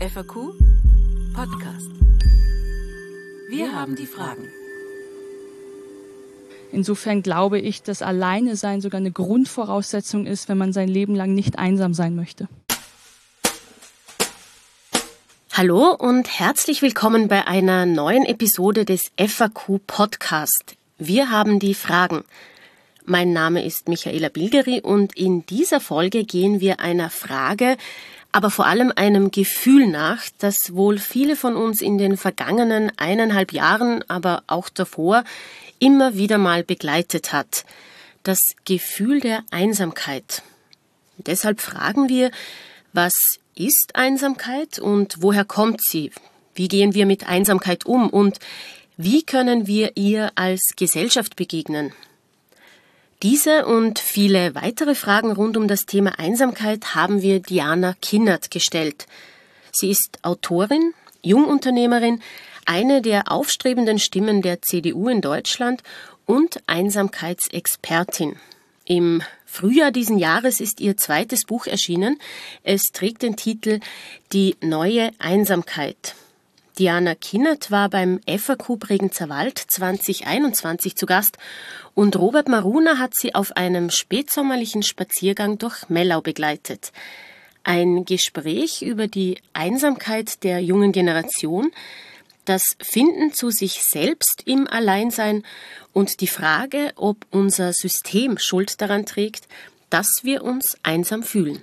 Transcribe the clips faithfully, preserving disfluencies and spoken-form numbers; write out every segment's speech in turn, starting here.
F A Q Podcast. Wir haben die Fragen. Insofern glaube ich, dass Alleine sein sogar eine Grundvoraussetzung ist, wenn man sein Leben lang nicht einsam sein möchte. Hallo und herzlich willkommen bei einer neuen Episode des F A Q Podcast. Wir haben die Fragen. Mein Name ist Michaela Bilgeri und in dieser Folge gehen wir einer Frage, aber vor allem einem Gefühl nach, das wohl viele von uns in den vergangenen eineinhalb Jahren, aber auch davor, immer wieder mal begleitet hat. Das Gefühl der Einsamkeit. Deshalb fragen wir, was ist Einsamkeit und woher kommt sie? Wie gehen wir mit Einsamkeit um und wie können wir ihr als Gesellschaft begegnen? Diese und viele weitere Fragen rund um das Thema Einsamkeit haben wir Diana Kinnert gestellt. Sie ist Autorin, Jungunternehmerin, eine der aufstrebenden Stimmen der C D U in Deutschland und Einsamkeitsexpertin. Im Frühjahr diesen Jahres ist ihr zweites Buch erschienen. Es trägt den Titel Die neue Einsamkeit. Diana Kinnert war beim F A Q Bregenzer Wald zwanzig einundzwanzig zu Gast und Robert Maruna hat sie auf einem spätsommerlichen Spaziergang durch Mellau begleitet. Ein Gespräch über die Einsamkeit der jungen Generation, das Finden zu sich selbst im Alleinsein und die Frage, ob unser System Schuld daran trägt, dass wir uns einsam fühlen.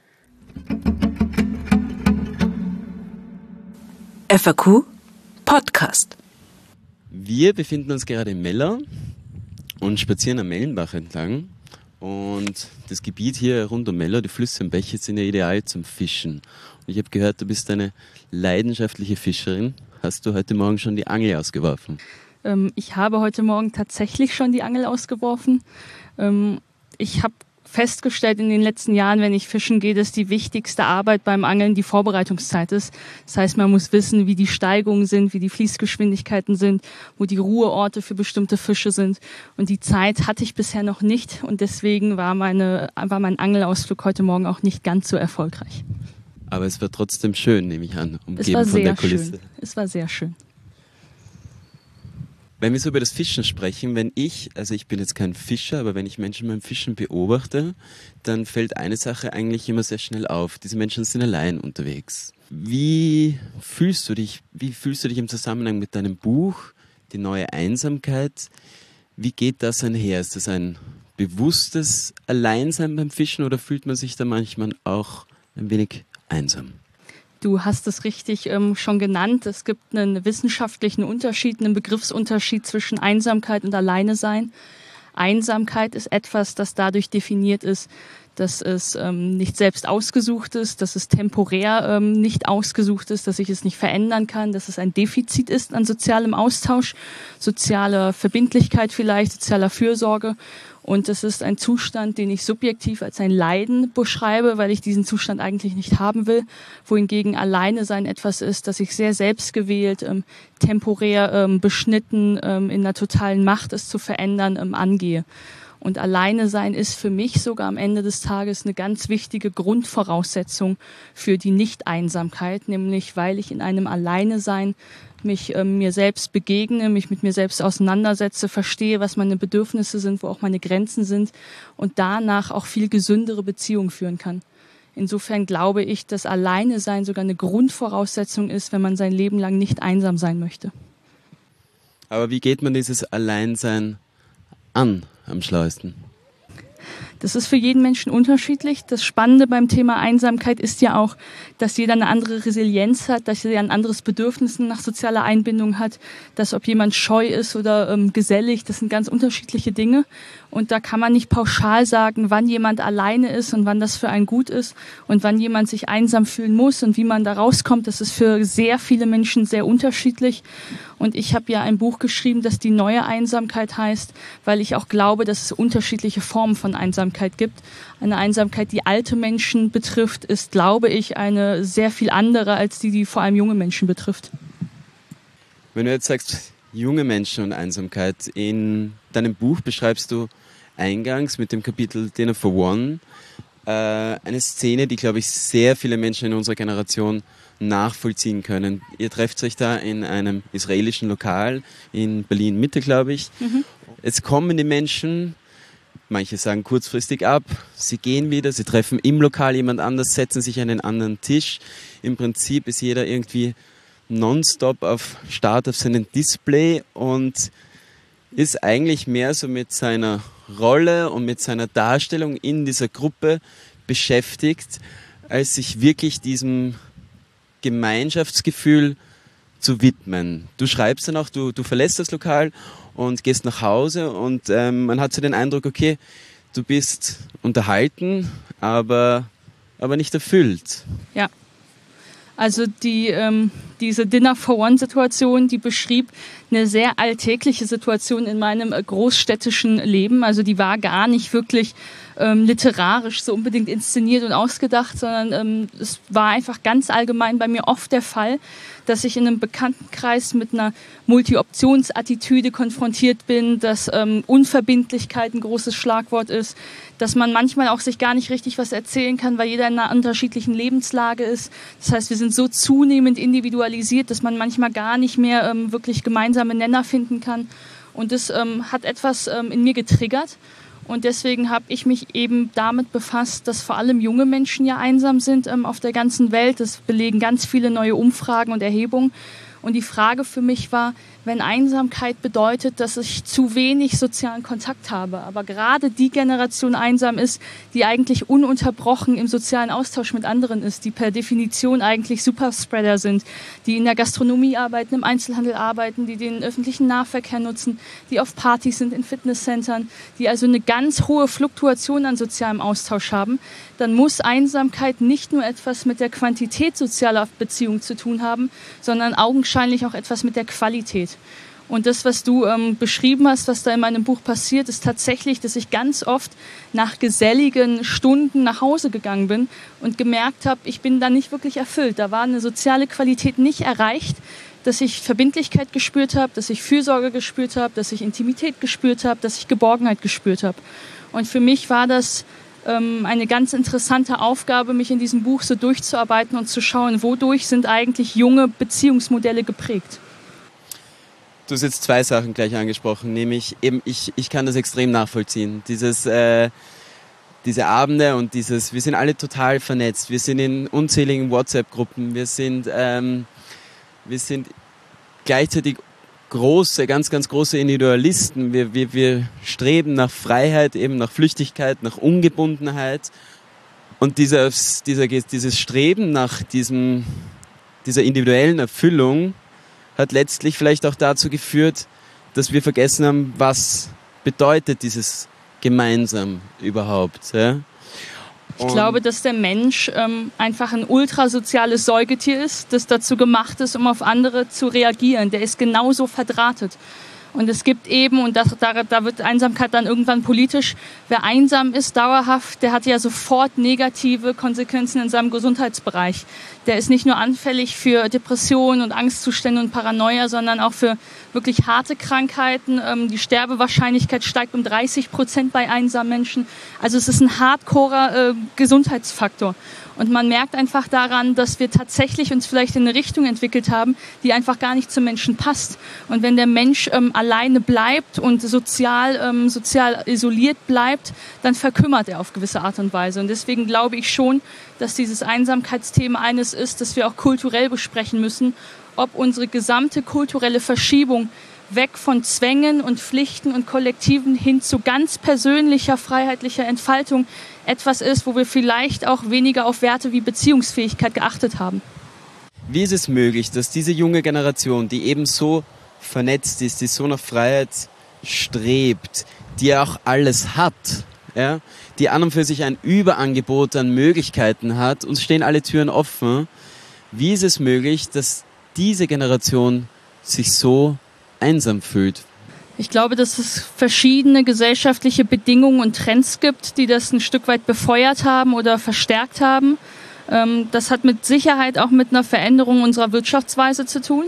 F A Q Podcast. Wir befinden uns gerade in Mellau und spazieren am Mellenbach entlang. Und das Gebiet hier rund um Mellau, die Flüsse und Bäche, sind ja ideal zum Fischen. Und ich habe gehört, du bist eine leidenschaftliche Fischerin. Hast du heute Morgen schon die Angel ausgeworfen? Ähm, ich habe heute Morgen tatsächlich schon die Angel ausgeworfen. Ähm, ich habe festgestellt in den letzten Jahren, wenn ich fischen gehe, dass die wichtigste Arbeit beim Angeln die Vorbereitungszeit ist. Das heißt, man muss wissen, wie die Steigungen sind, wie die Fließgeschwindigkeiten sind, wo die Ruheorte für bestimmte Fische sind. Und die Zeit hatte ich bisher noch nicht und deswegen war, meine, war mein Angelausflug heute Morgen auch nicht ganz so erfolgreich. Aber es war trotzdem schön, nehme ich an, umgeben es war von sehr der Kulisse. Schön. Es war sehr schön. Wenn wir so über das Fischen sprechen, wenn ich, also ich bin jetzt kein Fischer, aber wenn ich Menschen beim Fischen beobachte, dann fällt eine Sache eigentlich immer sehr schnell auf. Diese Menschen sind allein unterwegs. Wie fühlst du dich, wie fühlst du dich im Zusammenhang mit deinem Buch, die neue Einsamkeit? Wie geht das einher? Ist das ein bewusstes Alleinsein beim Fischen oder fühlt man sich da manchmal auch ein wenig einsam? Du hast es richtig ähm, schon genannt. Es gibt einen wissenschaftlichen Unterschied, einen Begriffsunterschied zwischen Einsamkeit und Alleinesein. Einsamkeit ist etwas, das dadurch definiert ist, dass es ähm, nicht selbst ausgesucht ist, dass es temporär ähm, nicht ausgesucht ist, dass ich es nicht verändern kann, dass es ein Defizit ist an sozialem Austausch, sozialer Verbindlichkeit vielleicht, sozialer Fürsorge. Und es ist ein Zustand, den ich subjektiv als ein Leiden beschreibe, weil ich diesen Zustand eigentlich nicht haben will. Wohingegen alleine sein etwas ist, das ich sehr selbstgewählt, ähm, temporär ähm, beschnitten, ähm, in einer totalen Macht, es zu verändern, ähm, angehe. Und alleine sein ist für mich sogar am Ende des Tages eine ganz wichtige Grundvoraussetzung für die Nicht-Einsamkeit, nämlich weil ich in einem Alleine-Sein mich ähm, mir selbst begegne, mich mit mir selbst auseinandersetze, verstehe, was meine Bedürfnisse sind, wo auch meine Grenzen sind und danach auch viel gesündere Beziehungen führen kann. Insofern glaube ich, dass Alleine-Sein sogar eine Grundvoraussetzung ist, wenn man sein Leben lang nicht einsam sein möchte. Aber wie geht man dieses Alleinsein an am schlauesten? Das ist für jeden Menschen unterschiedlich. Das Spannende beim Thema Einsamkeit ist ja auch, dass jeder eine andere Resilienz hat, dass jeder ein anderes Bedürfnis nach sozialer Einbindung hat, dass ob jemand scheu ist oder ähm, gesellig, das sind ganz unterschiedliche Dinge. Und da kann man nicht pauschal sagen, wann jemand alleine ist und wann das für einen gut ist und wann jemand sich einsam fühlen muss und wie man da rauskommt. Das ist für sehr viele Menschen sehr unterschiedlich. Und ich habe ja ein Buch geschrieben, das die neue Einsamkeit heißt, weil ich auch glaube, dass es unterschiedliche Formen von Einsamkeit gibt. Eine Einsamkeit, die alte Menschen betrifft, ist, glaube ich, eine sehr viel andere als die, die vor allem junge Menschen betrifft. Wenn du jetzt sagst, junge Menschen und Einsamkeit, in deinem Buch beschreibst du eingangs mit dem Kapitel Dinner for One äh, eine Szene, die, glaube ich, sehr viele Menschen in unserer Generation nachvollziehen können. Ihr trefft euch da in einem israelischen Lokal in Berlin-Mitte, glaube ich. Mhm. Es kommen die Menschen, manche sagen kurzfristig ab, sie gehen wieder, sie treffen im Lokal jemand anders, setzen sich an einen anderen Tisch. Im Prinzip ist jeder irgendwie nonstop auf Start auf seinem Display und ist eigentlich mehr so mit seiner Rolle und mit seiner Darstellung in dieser Gruppe beschäftigt, als sich wirklich diesem Gemeinschaftsgefühl zu widmen. Du schreibst dann auch, du, du verlässt das Lokal und gehst nach Hause und ähm, man hat so den Eindruck, okay, du bist unterhalten, aber, aber nicht erfüllt. Ja. Also die, ähm, diese Dinner-for-One-Situation, die beschrieb eine sehr alltägliche Situation in meinem äh, großstädtischen Leben. Also die war gar nicht wirklich ähm, literarisch so unbedingt inszeniert und ausgedacht, sondern ähm, es war einfach ganz allgemein bei mir oft der Fall, dass ich in einem Bekanntenkreis mit einer Multi-Options-Attitüde konfrontiert bin, dass ähm, Unverbindlichkeit ein großes Schlagwort ist, dass man manchmal auch sich gar nicht richtig was erzählen kann, weil jeder in einer unterschiedlichen Lebenslage ist. Das heißt, wir sind so zunehmend individualisiert, dass man manchmal gar nicht mehr ähm, wirklich gemeinsame Nenner finden kann. Und das ähm, hat etwas ähm, in mir getriggert. Und deswegen habe ich mich eben damit befasst, dass vor allem junge Menschen ja einsam sind ähm, auf der ganzen Welt. Das belegen ganz viele neue Umfragen und Erhebungen. Und die Frage für mich war, wenn Einsamkeit bedeutet, dass ich zu wenig sozialen Kontakt habe, aber gerade die Generation einsam ist, die eigentlich ununterbrochen im sozialen Austausch mit anderen ist, die per Definition eigentlich Superspreader sind, die in der Gastronomie arbeiten, im Einzelhandel arbeiten, die den öffentlichen Nahverkehr nutzen, die auf Partys sind, in Fitnesscentern, die also eine ganz hohe Fluktuation an sozialem Austausch haben, dann muss Einsamkeit nicht nur etwas mit der Quantität sozialer Beziehungen zu tun haben, sondern augenscheinlich auch etwas mit der Qualität. Und das, was du ähm, beschrieben hast, was da in meinem Buch passiert, ist tatsächlich, dass ich ganz oft nach geselligen Stunden nach Hause gegangen bin und gemerkt habe, ich bin da nicht wirklich erfüllt. Da war eine soziale Qualität nicht erreicht, dass ich Verbindlichkeit gespürt habe, dass ich Fürsorge gespürt habe, dass ich Intimität gespürt habe, dass ich Geborgenheit gespürt habe. Und für mich war das ähm, eine ganz interessante Aufgabe, mich in diesem Buch so durchzuarbeiten und zu schauen, wodurch sind eigentlich junge Beziehungsmodelle geprägt. Du hast jetzt zwei Sachen gleich angesprochen, nämlich eben ich, ich kann das extrem nachvollziehen. Dieses, äh, diese Abende und dieses, wir sind alle total vernetzt, wir sind in unzähligen WhatsApp-Gruppen, wir sind, ähm, wir sind gleichzeitig große, ganz, ganz große Individualisten. Wir, wir, wir streben nach Freiheit, eben nach Flüchtigkeit, nach Ungebundenheit. Und dieses, dieser, dieses Streben nach diesem, dieser individuellen Erfüllung hat letztlich vielleicht auch dazu geführt, dass wir vergessen haben, was bedeutet dieses gemeinsam überhaupt. Ja? Ich glaube, dass der Mensch ähm, einfach ein ultrasoziales Säugetier ist, das dazu gemacht ist, um auf andere zu reagieren. Der ist genauso verdrahtet. Und es gibt eben, und das, da, da wird Einsamkeit dann irgendwann politisch, wer einsam ist dauerhaft, der hat ja sofort negative Konsequenzen in seinem Gesundheitsbereich. Der ist nicht nur anfällig für Depressionen und Angstzustände und Paranoia, sondern auch für wirklich harte Krankheiten. Ähm, die Sterbewahrscheinlichkeit steigt um dreißig Prozent bei einsamen Menschen. Also es ist ein hardcorer äh, Gesundheitsfaktor. Und man merkt einfach daran, dass wir tatsächlich uns vielleicht in eine Richtung entwickelt haben, die einfach gar nicht zum Menschen passt. Und wenn der Mensch ähm, alleine bleibt und sozial, ähm, sozial isoliert bleibt, dann verkümmert er auf gewisse Art und Weise. Und deswegen glaube ich schon, dass dieses Einsamkeitsthema eines ist, das wir auch kulturell besprechen müssen, ob unsere gesamte kulturelle Verschiebung weg von Zwängen und Pflichten und Kollektiven hin zu ganz persönlicher, freiheitlicher Entfaltung etwas ist, wo wir vielleicht auch weniger auf Werte wie Beziehungsfähigkeit geachtet haben. Wie ist es möglich, dass diese junge Generation, die eben so vernetzt ist, die so nach Freiheit strebt, die auch alles hat, ja, die an und für sich ein Überangebot an Möglichkeiten hat, uns stehen alle Türen offen, wie ist es möglich, dass diese Generation sich so einsam fühlt? Ich glaube, dass es verschiedene gesellschaftliche Bedingungen und Trends gibt, die das ein Stück weit befeuert haben oder verstärkt haben. Das hat mit Sicherheit auch mit einer Veränderung unserer Wirtschaftsweise zu tun.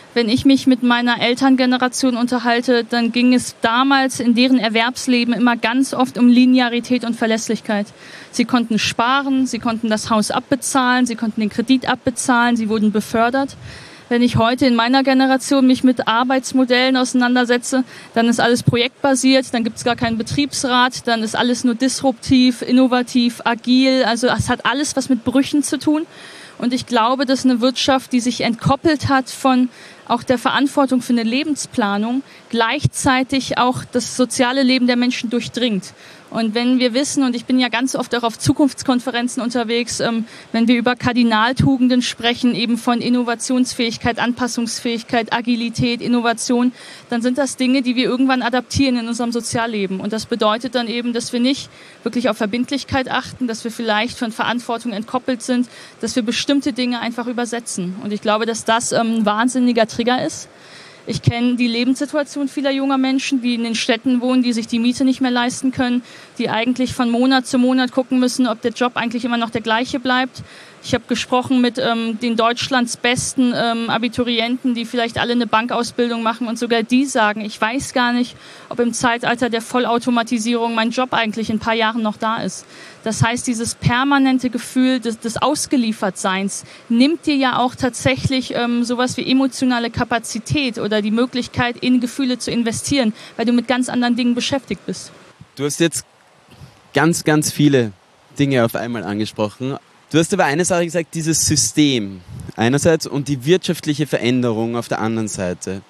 Wenn ich mich mit meiner Elterngeneration unterhalte, dann ging es damals in deren Erwerbsleben immer ganz oft um Linearität und Verlässlichkeit. Sie konnten sparen, sie konnten das Haus abbezahlen, sie konnten den Kredit abbezahlen, sie wurden befördert. Wenn ich heute in meiner Generation mich mit Arbeitsmodellen auseinandersetze, dann ist alles projektbasiert, dann gibt es gar keinen Betriebsrat, dann ist alles nur disruptiv, innovativ, agil. Also es hat alles was mit Brüchen zu tun. Und ich glaube, dass eine Wirtschaft, die sich entkoppelt hat von auch der Verantwortung für eine Lebensplanung, gleichzeitig auch das soziale Leben der Menschen durchdringt. Und wenn wir wissen, und ich bin ja ganz oft auch auf Zukunftskonferenzen unterwegs, ähm, wenn wir über Kardinaltugenden sprechen, eben von Innovationsfähigkeit, Anpassungsfähigkeit, Agilität, Innovation, dann sind das Dinge, die wir irgendwann adaptieren in unserem Sozialleben. Und das bedeutet dann eben, dass wir nicht wirklich auf Verbindlichkeit achten, dass wir vielleicht von Verantwortung entkoppelt sind, dass wir bestimmte Dinge einfach übersetzen. Und ich glaube, dass das ähm, ein wahnsinniger Trigger ist. Ich kenne die Lebenssituation vieler junger Menschen, die in den Städten wohnen, die sich die Miete nicht mehr leisten können, die eigentlich von Monat zu Monat gucken müssen, ob der Job eigentlich immer noch der gleiche bleibt. Ich habe gesprochen mit ähm, den Deutschlands besten ähm, Abiturienten, die vielleicht alle eine Bankausbildung machen und sogar die sagen, ich weiß gar nicht, ob im Zeitalter der Vollautomatisierung mein Job eigentlich in ein paar Jahren noch da ist. Das heißt, dieses permanente Gefühl des, des Ausgeliefertseins nimmt dir ja auch tatsächlich ähm, sowas wie emotionale Kapazität oder die Möglichkeit, in Gefühle zu investieren, weil du mit ganz anderen Dingen beschäftigt bist. Du hast jetzt ganz, ganz viele Dinge auf einmal angesprochen. Du hast aber eine Sache gesagt, dieses System einerseits und die wirtschaftliche Veränderung auf der anderen Seite.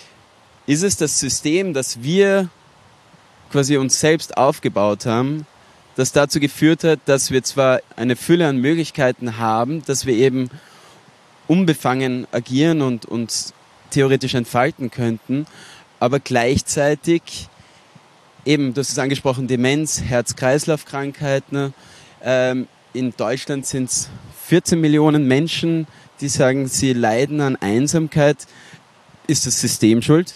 Ist es das System, das wir quasi uns selbst aufgebaut haben, das dazu geführt hat, dass wir zwar eine Fülle an Möglichkeiten haben, dass wir eben unbefangen agieren und uns theoretisch entfalten könnten, aber gleichzeitig eben, du hast es angesprochen, Demenz, Herz-Kreislauf-Krankheiten, ähm, in Deutschland sind es vierzehn Millionen Menschen, die sagen, sie leiden an Einsamkeit. Ist das System schuld?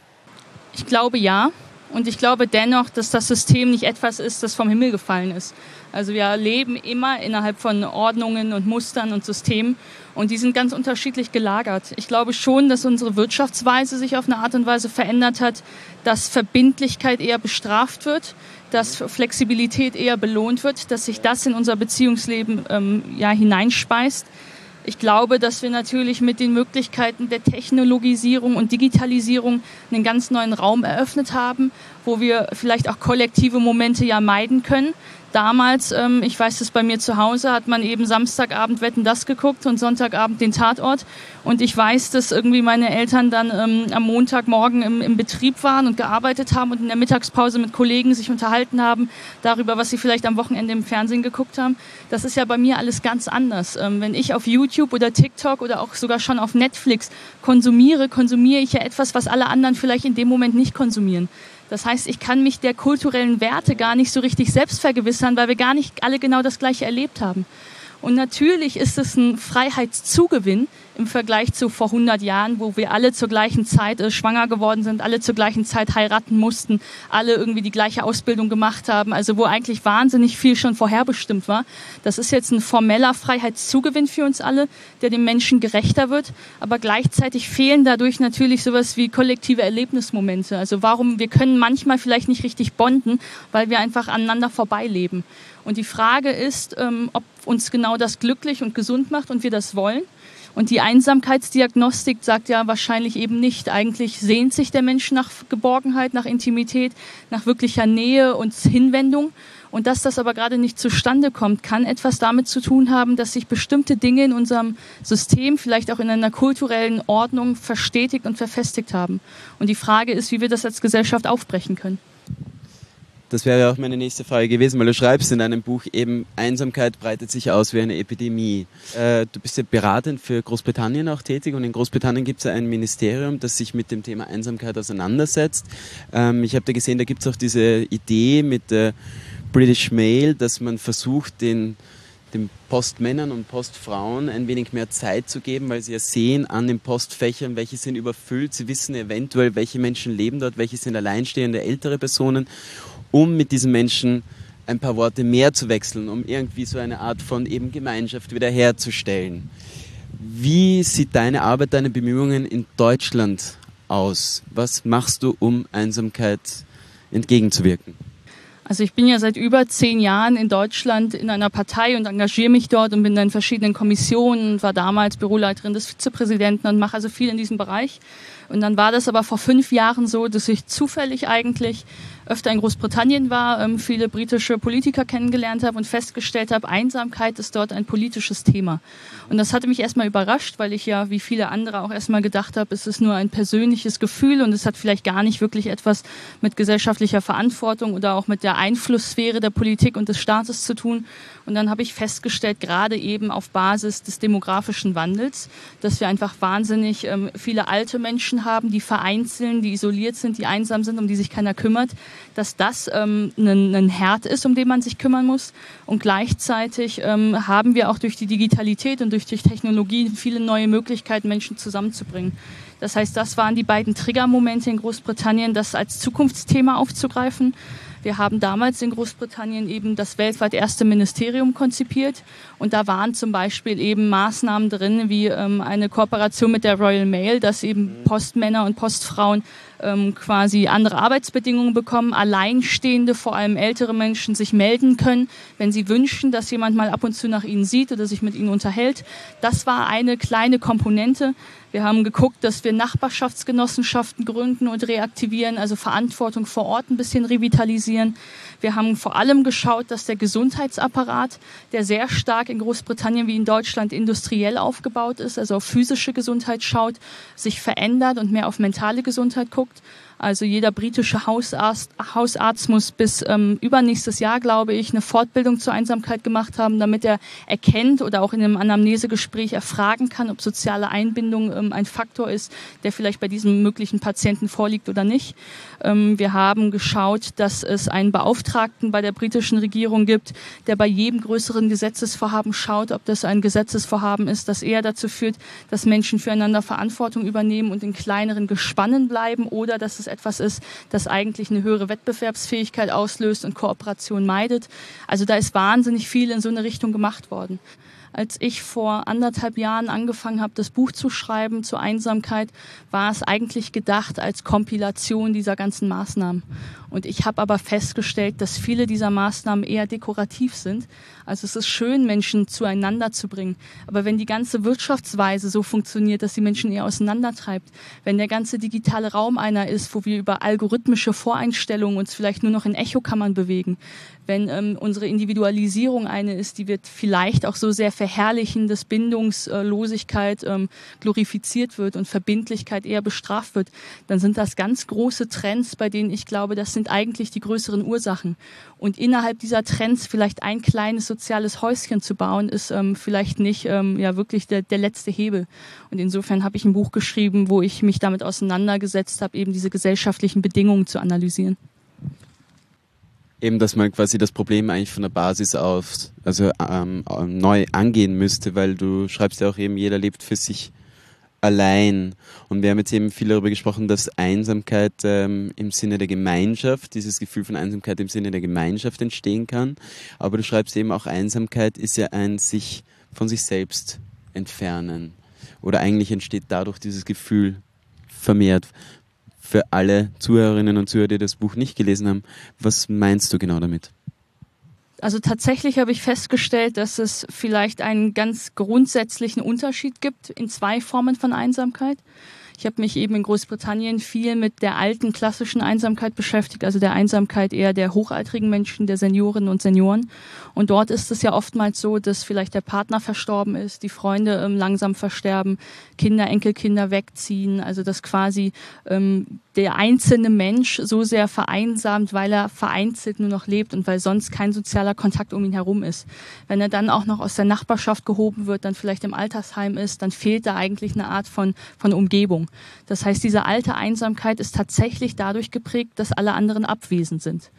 Ich glaube ja. Und ich glaube dennoch, dass das System nicht etwas ist, das vom Himmel gefallen ist. Also wir leben immer innerhalb von Ordnungen und Mustern und Systemen und die sind ganz unterschiedlich gelagert. Ich glaube schon, dass unsere Wirtschaftsweise sich auf eine Art und Weise verändert hat, dass Verbindlichkeit eher bestraft wird, dass Flexibilität eher belohnt wird, dass sich das in unser Beziehungsleben ähm, ja, hineinspeist. Ich glaube, dass wir natürlich mit den Möglichkeiten der Technologisierung und Digitalisierung einen ganz neuen Raum eröffnet haben, wo wir vielleicht auch kollektive Momente ja meiden können. Damals, ähm, ich weiß es bei mir zu Hause, hat man eben Samstagabend Wetten, das geguckt und Sonntagabend den Tatort. Und ich weiß, dass irgendwie meine Eltern dann ähm, am Montagmorgen im, im Betrieb waren und gearbeitet haben und in der Mittagspause mit Kollegen sich unterhalten haben darüber, was sie vielleicht am Wochenende im Fernsehen geguckt haben. Das ist ja bei mir alles ganz anders. Ähm, wenn ich auf YouTube oder TikTok oder auch sogar schon auf Netflix konsumiere, konsumiere ich ja etwas, was alle anderen vielleicht in dem Moment nicht konsumieren. Das heißt, ich kann mich der kulturellen Werte gar nicht so richtig selbst vergewissern, weil wir gar nicht alle genau das Gleiche erlebt haben. Und natürlich ist es ein Freiheitszugewinn im Vergleich zu vor hundert Jahren, wo wir alle zur gleichen Zeit äh, schwanger geworden sind, alle zur gleichen Zeit heiraten mussten, alle irgendwie die gleiche Ausbildung gemacht haben, also wo eigentlich wahnsinnig viel schon vorherbestimmt war. Das ist jetzt ein formeller Freiheitszugewinn für uns alle, der dem Menschen gerechter wird, aber gleichzeitig fehlen dadurch natürlich sowas wie kollektive Erlebnismomente. Also warum, wir können manchmal vielleicht nicht richtig bonden, weil wir einfach aneinander vorbeileben. Und die Frage ist, ähm, ob uns genau das glücklich und gesund macht und wir das wollen. Und die Einsamkeitsdiagnostik sagt ja wahrscheinlich eben nicht. Eigentlich sehnt sich der Mensch nach Geborgenheit, nach Intimität, nach wirklicher Nähe und Hinwendung. Und dass das aber gerade nicht zustande kommt, kann etwas damit zu tun haben, dass sich bestimmte Dinge in unserem System, vielleicht auch in einer kulturellen Ordnung, verstetigt und verfestigt haben. Und die Frage ist, wie wir das als Gesellschaft aufbrechen können. Das wäre auch meine nächste Frage gewesen, weil du schreibst in deinem Buch eben, Einsamkeit breitet sich aus wie eine Epidemie. Äh, du bist ja beratend für Großbritannien auch tätig und in Großbritannien gibt es ja ein Ministerium, das sich mit dem Thema Einsamkeit auseinandersetzt. Ähm, ich habe da gesehen, da gibt es auch diese Idee mit der British Mail, dass man versucht, den, den Postmännern und Postfrauen ein wenig mehr Zeit zu geben, weil sie ja sehen an den Postfächern, welche sind überfüllt, sie wissen eventuell, welche Menschen leben dort, welche sind alleinstehende ältere Personen, um mit diesen Menschen ein paar Worte mehr zu wechseln, um irgendwie so eine Art von eben Gemeinschaft wiederherzustellen. Wie sieht deine Arbeit, deine Bemühungen in Deutschland aus? Was machst du, um Einsamkeit entgegenzuwirken? Also ich bin ja seit über zehn Jahren in Deutschland in einer Partei und engagiere mich dort und bin dann in verschiedenen Kommissionen, war damals Büroleiterin des Vizepräsidenten und mache also viel in diesem Bereich. Und dann war das aber vor fünf Jahren so, dass ich zufällig eigentlich öfter in Großbritannien war, ähm, viele britische Politiker kennengelernt habe und festgestellt habe, Einsamkeit ist dort ein politisches Thema. Und das hatte mich erstmal überrascht, weil ich ja wie viele andere auch erstmal gedacht habe, es ist nur ein persönliches Gefühl und es hat vielleicht gar nicht wirklich etwas mit gesellschaftlicher Verantwortung oder auch mit der Einflusssphäre der Politik und des Staates zu tun. Und dann habe ich festgestellt, gerade eben auf Basis des demografischen Wandels, dass wir einfach wahnsinnig ähm, viele alte Menschen haben, die vereinzeln, die isoliert sind, die einsam sind, um die sich keiner kümmert, dass das ähm, ein, ein Herd ist, um den man sich kümmern muss. Und gleichzeitig ähm, haben wir auch durch die Digitalität und durch die Technologie viele neue Möglichkeiten, Menschen zusammenzubringen. Das heißt, das waren die beiden Triggermomente in Großbritannien, das als Zukunftsthema aufzugreifen. Wir haben damals in Großbritannien eben das weltweit erste Ministerium konzipiert und da waren zum Beispiel eben Maßnahmen drin, wie ähm, eine Kooperation mit der Royal Mail, dass eben Postmänner und Postfrauen ähm, quasi andere Arbeitsbedingungen bekommen, Alleinstehende, vor allem ältere Menschen sich melden können, wenn sie wünschen, dass jemand mal ab und zu nach ihnen sieht oder sich mit ihnen unterhält. Das war eine kleine Komponente. Wir haben geguckt, dass wir Nachbarschaftsgenossenschaften gründen und reaktivieren, also Verantwortung vor Ort ein bisschen revitalisieren. Wir haben vor allem geschaut, dass der Gesundheitsapparat, der sehr stark in Großbritannien wie in Deutschland industriell aufgebaut ist, also auf physische Gesundheit schaut, sich verändert und mehr auf mentale Gesundheit guckt. Also jeder britische Hausarzt, Hausarzt muss bis ähm, übernächstes Jahr, glaube ich, eine Fortbildung zur Einsamkeit gemacht haben, damit er erkennt oder auch in einem Anamnesegespräch erfragen kann, ob soziale Einbindung ähm, ein Faktor ist, der vielleicht bei diesem möglichen Patienten vorliegt oder nicht. Ähm, wir haben geschaut, dass es einen Beauftragten bei der britischen Regierung gibt, der bei jedem größeren Gesetzesvorhaben schaut, ob das ein Gesetzesvorhaben ist, das eher dazu führt, dass Menschen füreinander Verantwortung übernehmen und in kleineren Gespannen bleiben oder dass es etwas ist, das eigentlich eine höhere Wettbewerbsfähigkeit auslöst und Kooperation meidet. Also da ist wahnsinnig viel in so eine Richtung gemacht worden. Als ich vor anderthalb Jahren angefangen habe, das Buch zu schreiben zur Einsamkeit, war es eigentlich gedacht als Kompilation dieser ganzen Maßnahmen. Und ich habe aber festgestellt, dass viele dieser Maßnahmen eher dekorativ sind. Also es ist schön, Menschen zueinander zu bringen. Aber wenn die ganze Wirtschaftsweise so funktioniert, dass die Menschen eher auseinandertreibt, wenn der ganze digitale Raum einer ist, wo wir über algorithmische Voreinstellungen uns vielleicht nur noch in Echokammern bewegen, wenn ähm, unsere Individualisierung eine ist, die wird vielleicht auch so sehr verherrlichen, dass Bindungslosigkeit ähm, glorifiziert wird und Verbindlichkeit eher bestraft wird, dann sind das ganz große Trends, bei denen ich glaube, das sind eigentlich die größeren Ursachen. Und innerhalb dieser Trends vielleicht ein kleines soziales Häuschen zu bauen, ist ähm, vielleicht nicht ähm, ja wirklich der, der letzte Hebel. Und insofern habe ich ein Buch geschrieben, wo ich mich damit auseinandergesetzt habe, eben diese gesellschaftlichen Bedingungen zu analysieren. Eben, dass man quasi das Problem eigentlich von der Basis auf also ähm, neu angehen müsste, weil du schreibst ja auch eben, jeder lebt für sich allein. Und wir haben jetzt eben viel darüber gesprochen, dass Einsamkeit ähm, im Sinne der Gemeinschaft, dieses Gefühl von Einsamkeit im Sinne der Gemeinschaft entstehen kann. Aber du schreibst eben auch, Einsamkeit ist ja ein sich von sich selbst entfernen. Oder eigentlich entsteht dadurch dieses Gefühl vermehrt. Für alle Zuhörerinnen und Zuhörer, die das Buch nicht gelesen haben, was meinst du genau damit? Also tatsächlich habe ich festgestellt, dass es vielleicht einen ganz grundsätzlichen Unterschied gibt in zwei Formen von Einsamkeit. Ich habe mich eben in Großbritannien viel mit der alten klassischen Einsamkeit beschäftigt, also der Einsamkeit eher der hochaltrigen Menschen, der Seniorinnen und Senioren. Und dort ist es ja oftmals so, dass vielleicht der Partner verstorben ist, die Freunde ähm, langsam versterben, Kinder, Enkelkinder wegziehen, also dass quasi ähm, der einzelne Mensch so sehr vereinsamt, weil er vereinzelt nur noch lebt und weil sonst kein sozialer Kontakt um ihn herum ist. Wenn er dann auch noch aus der Nachbarschaft gehoben wird, dann vielleicht im Altersheim ist, dann fehlt da eigentlich eine Art von, von Umgebung. Das heißt, diese alte Einsamkeit ist tatsächlich dadurch geprägt, dass alle anderen abwesend sind.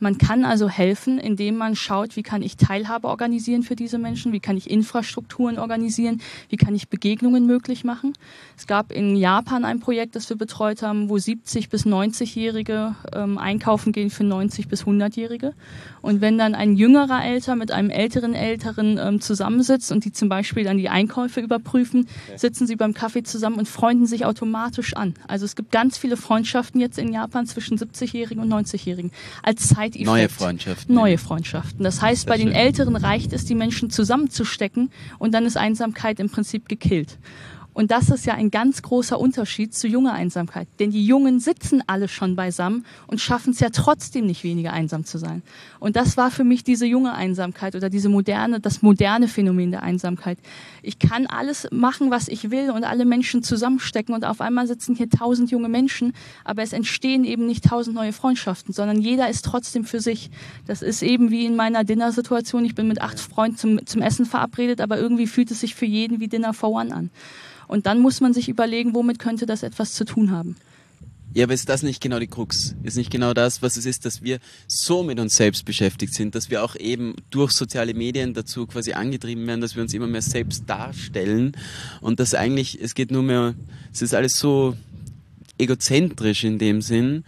Man kann also helfen, indem man schaut, wie kann ich Teilhabe organisieren für diese Menschen, wie kann ich Infrastrukturen organisieren, wie kann ich Begegnungen möglich machen. Es gab in Japan ein Projekt, das wir betreut haben, wo siebzig- bis neunzigjährige ähm, einkaufen gehen für neunzig- bis hundertjährige. Und wenn dann ein jüngerer Älter mit einem älteren Älteren ähm, zusammensitzt und die zum Beispiel dann die Einkäufe überprüfen, sitzen sie beim Kaffee zusammen und freunden sich automatisch an. Also es gibt ganz viele Freundschaften jetzt in Japan zwischen siebzigjährigen und neunzigjährigen als Zeiteffekt. Neue Freundschaften. Neue Freundschaften. Das heißt, bei den Älteren reicht es, die Menschen zusammenzustecken und dann ist Einsamkeit im Prinzip gekillt. Und das ist ja ein ganz großer Unterschied zu junger Einsamkeit. Denn die Jungen sitzen alle schon beisammen und schaffen es ja trotzdem nicht, weniger einsam zu sein. Und das war für mich diese junge Einsamkeit oder diese moderne, das moderne Phänomen der Einsamkeit. Ich kann alles machen, was ich will und alle Menschen zusammenstecken und auf einmal sitzen hier tausend junge Menschen, aber es entstehen eben nicht tausend neue Freundschaften, sondern jeder ist trotzdem für sich. Das ist eben wie in meiner Dinnersituation. Ich bin mit acht Freunden zum, zum Essen verabredet, aber irgendwie fühlt es sich für jeden wie Dinner for One an. Und dann muss man sich überlegen, womit könnte das etwas zu tun haben. Ja, aber ist das nicht genau die Krux? Ist nicht genau das, was es ist, dass wir so mit uns selbst beschäftigt sind, dass wir auch eben durch soziale Medien dazu quasi angetrieben werden, dass wir uns immer mehr selbst darstellen und dass eigentlich, es geht nur mehr, es ist alles so egozentrisch in dem Sinn,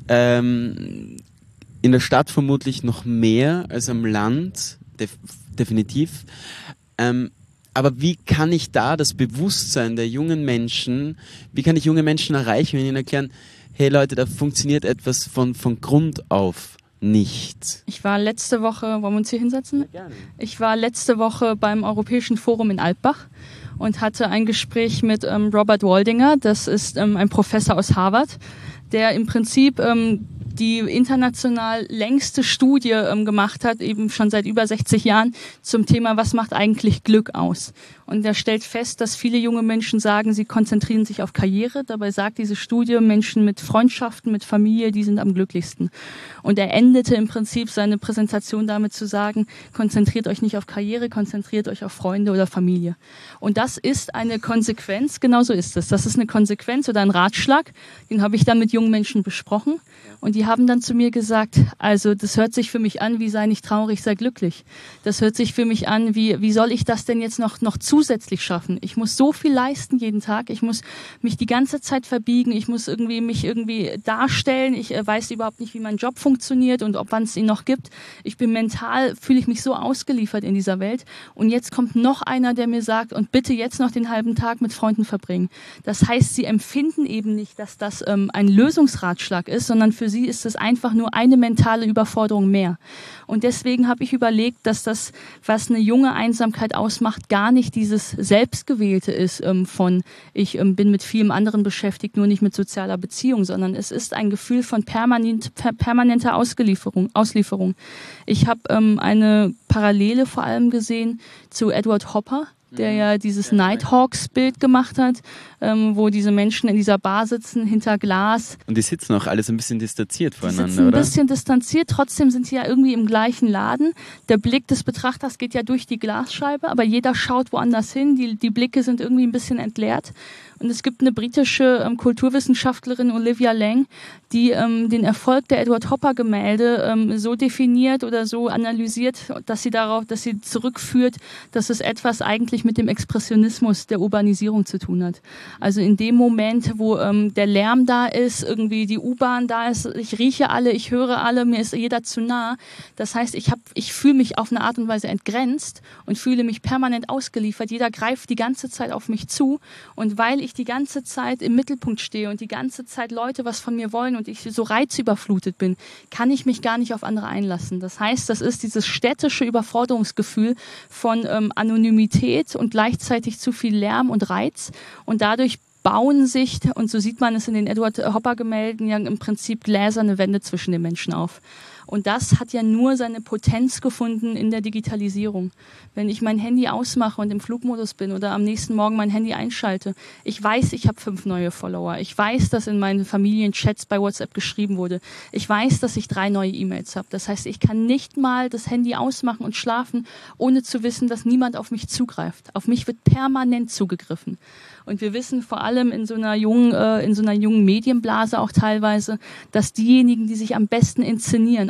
ähm, in der Stadt vermutlich noch mehr als am Land, def- definitiv, ähm, aber wie kann ich da das Bewusstsein der jungen Menschen, wie kann ich junge Menschen erreichen, wenn ich ihnen erklären, hey Leute, da funktioniert etwas von, von Grund auf nicht. Ich war letzte Woche, wollen wir uns hier hinsetzen? Ja, gerne. Ich war letzte Woche beim Europäischen Forum in Altbach und hatte ein Gespräch mit ähm, Robert Waldinger, das ist ähm, ein Professor aus Harvard, der im Prinzip ähm, die international längste Studie ähm, gemacht hat, eben schon seit über sechzig Jahren, zum Thema, was macht eigentlich Glück aus? Und er stellt fest, dass viele junge Menschen sagen, sie konzentrieren sich auf Karriere. Dabei sagt diese Studie, Menschen mit Freundschaften, mit Familie, die sind am glücklichsten. Und er endete im Prinzip seine Präsentation damit zu sagen, konzentriert euch nicht auf Karriere, konzentriert euch auf Freunde oder Familie. Und das ist eine Konsequenz, genau so ist es. Das ist eine Konsequenz oder ein Ratschlag, den habe ich dann mit jungen Menschen besprochen. Und die haben dann zu mir gesagt, also das hört sich für mich an, wie sei nicht traurig, sei glücklich. Das hört sich für mich an, wie, wie soll ich das denn jetzt noch, noch zusätzlich schaffen? Ich muss so viel leisten jeden Tag, ich muss mich die ganze Zeit verbiegen, ich muss irgendwie mich irgendwie darstellen, ich äh, weiß überhaupt nicht, wie mein Job funktioniert und ob wann es ihn noch gibt. Ich bin mental, fühle ich mich so ausgeliefert in dieser Welt. Und jetzt kommt noch einer, der mir sagt, und bitte jetzt noch den halben Tag mit Freunden verbringen. Das heißt, sie empfinden eben nicht, dass das ähm, ein Lösungsratschlag ist, sondern für sie ist es einfach nur eine mentale Überforderung mehr. Und deswegen habe ich überlegt, dass das, was eine junge Einsamkeit ausmacht, gar nicht dieses Selbstgewählte ist ähm, von ich ähm, bin mit vielem anderen beschäftigt, nur nicht mit sozialer Beziehung, sondern es ist ein Gefühl von permanent, per, permanenter Auslieferung. Auslieferung. Ich habe ähm, eine Parallele vor allem gesehen zu Edward Hopper, der ja dieses Nighthawks-Bild gemacht hat, ähm, wo diese Menschen in dieser Bar sitzen, hinter Glas. Und die sitzen auch alle so ein bisschen distanziert voneinander, die sitzen ein oder? bisschen distanziert, trotzdem sind sie ja irgendwie im gleichen Laden. Der Blick des Betrachters geht ja durch die Glasscheibe, aber jeder schaut woanders hin, die, die Blicke sind irgendwie ein bisschen entleert. Und es gibt eine britische ähm, Kulturwissenschaftlerin, Olivia Laing, die ähm, den Erfolg der Edward Hopper-Gemälde ähm, so definiert oder so analysiert, dass sie darauf, dass sie zurückführt, dass es etwas eigentlich mit dem Expressionismus der Urbanisierung zu tun hat. Also in dem Moment, wo ähm, der Lärm da ist, irgendwie die U-Bahn da ist, ich rieche alle, ich höre alle, mir ist jeder zu nah. Das heißt, ich hab, ich fühle mich auf eine Art und Weise entgrenzt und fühle mich permanent ausgeliefert. Jeder greift die ganze Zeit auf mich zu und weil ich ich die ganze Zeit im Mittelpunkt stehe und die ganze Zeit Leute was von mir wollen und ich so reizüberflutet bin, kann ich mich gar nicht auf andere einlassen. Das heißt, das ist dieses städtische Überforderungsgefühl von ähm, Anonymität und gleichzeitig zu viel Lärm und Reiz und dadurch bauen sich, und so sieht man es in den Edward Hopper-Gemälden, ja im Prinzip gläserne Wände zwischen den Menschen auf. Und das hat ja nur seine Potenz gefunden in der Digitalisierung. Wenn ich mein Handy ausmache und im Flugmodus bin oder am nächsten Morgen mein Handy einschalte, ich weiß, ich habe fünf neue Follower. Ich weiß, dass in meinen Familienchats bei WhatsApp geschrieben wurde. Ich weiß, dass ich drei neue E-Mails habe. Das heißt, ich kann nicht mal das Handy ausmachen und schlafen, ohne zu wissen, dass niemand auf mich zugreift. Auf mich wird permanent zugegriffen. Und wir wissen vor allem in so einer jungen, äh, in so einer jungen Medienblase auch teilweise, dass diejenigen, die sich am besten inszenieren,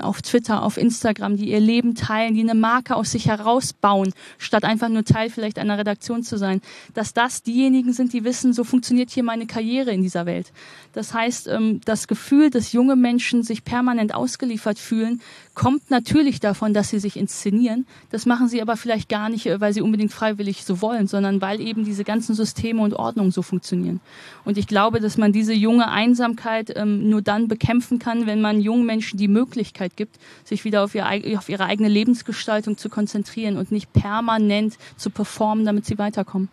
auf Twitter, auf Instagram, die ihr Leben teilen, die eine Marke aus sich herausbauen, statt einfach nur Teil vielleicht einer Redaktion zu sein, dass das diejenigen sind, die wissen, so funktioniert hier meine Karriere in dieser Welt. Das heißt, das Gefühl, dass junge Menschen sich permanent ausgeliefert fühlen, kommt natürlich davon, dass sie sich inszenieren. Das machen sie aber vielleicht gar nicht, weil sie unbedingt freiwillig so wollen, sondern weil eben diese ganzen Systeme und Ordnungen so funktionieren. Und ich glaube, dass man diese junge Einsamkeit ähm, nur dann bekämpfen kann, wenn man jungen Menschen die Möglichkeit gibt, sich wieder auf, ihr, auf ihre eigene Lebensgestaltung zu konzentrieren und nicht permanent zu performen, damit sie weiterkommen.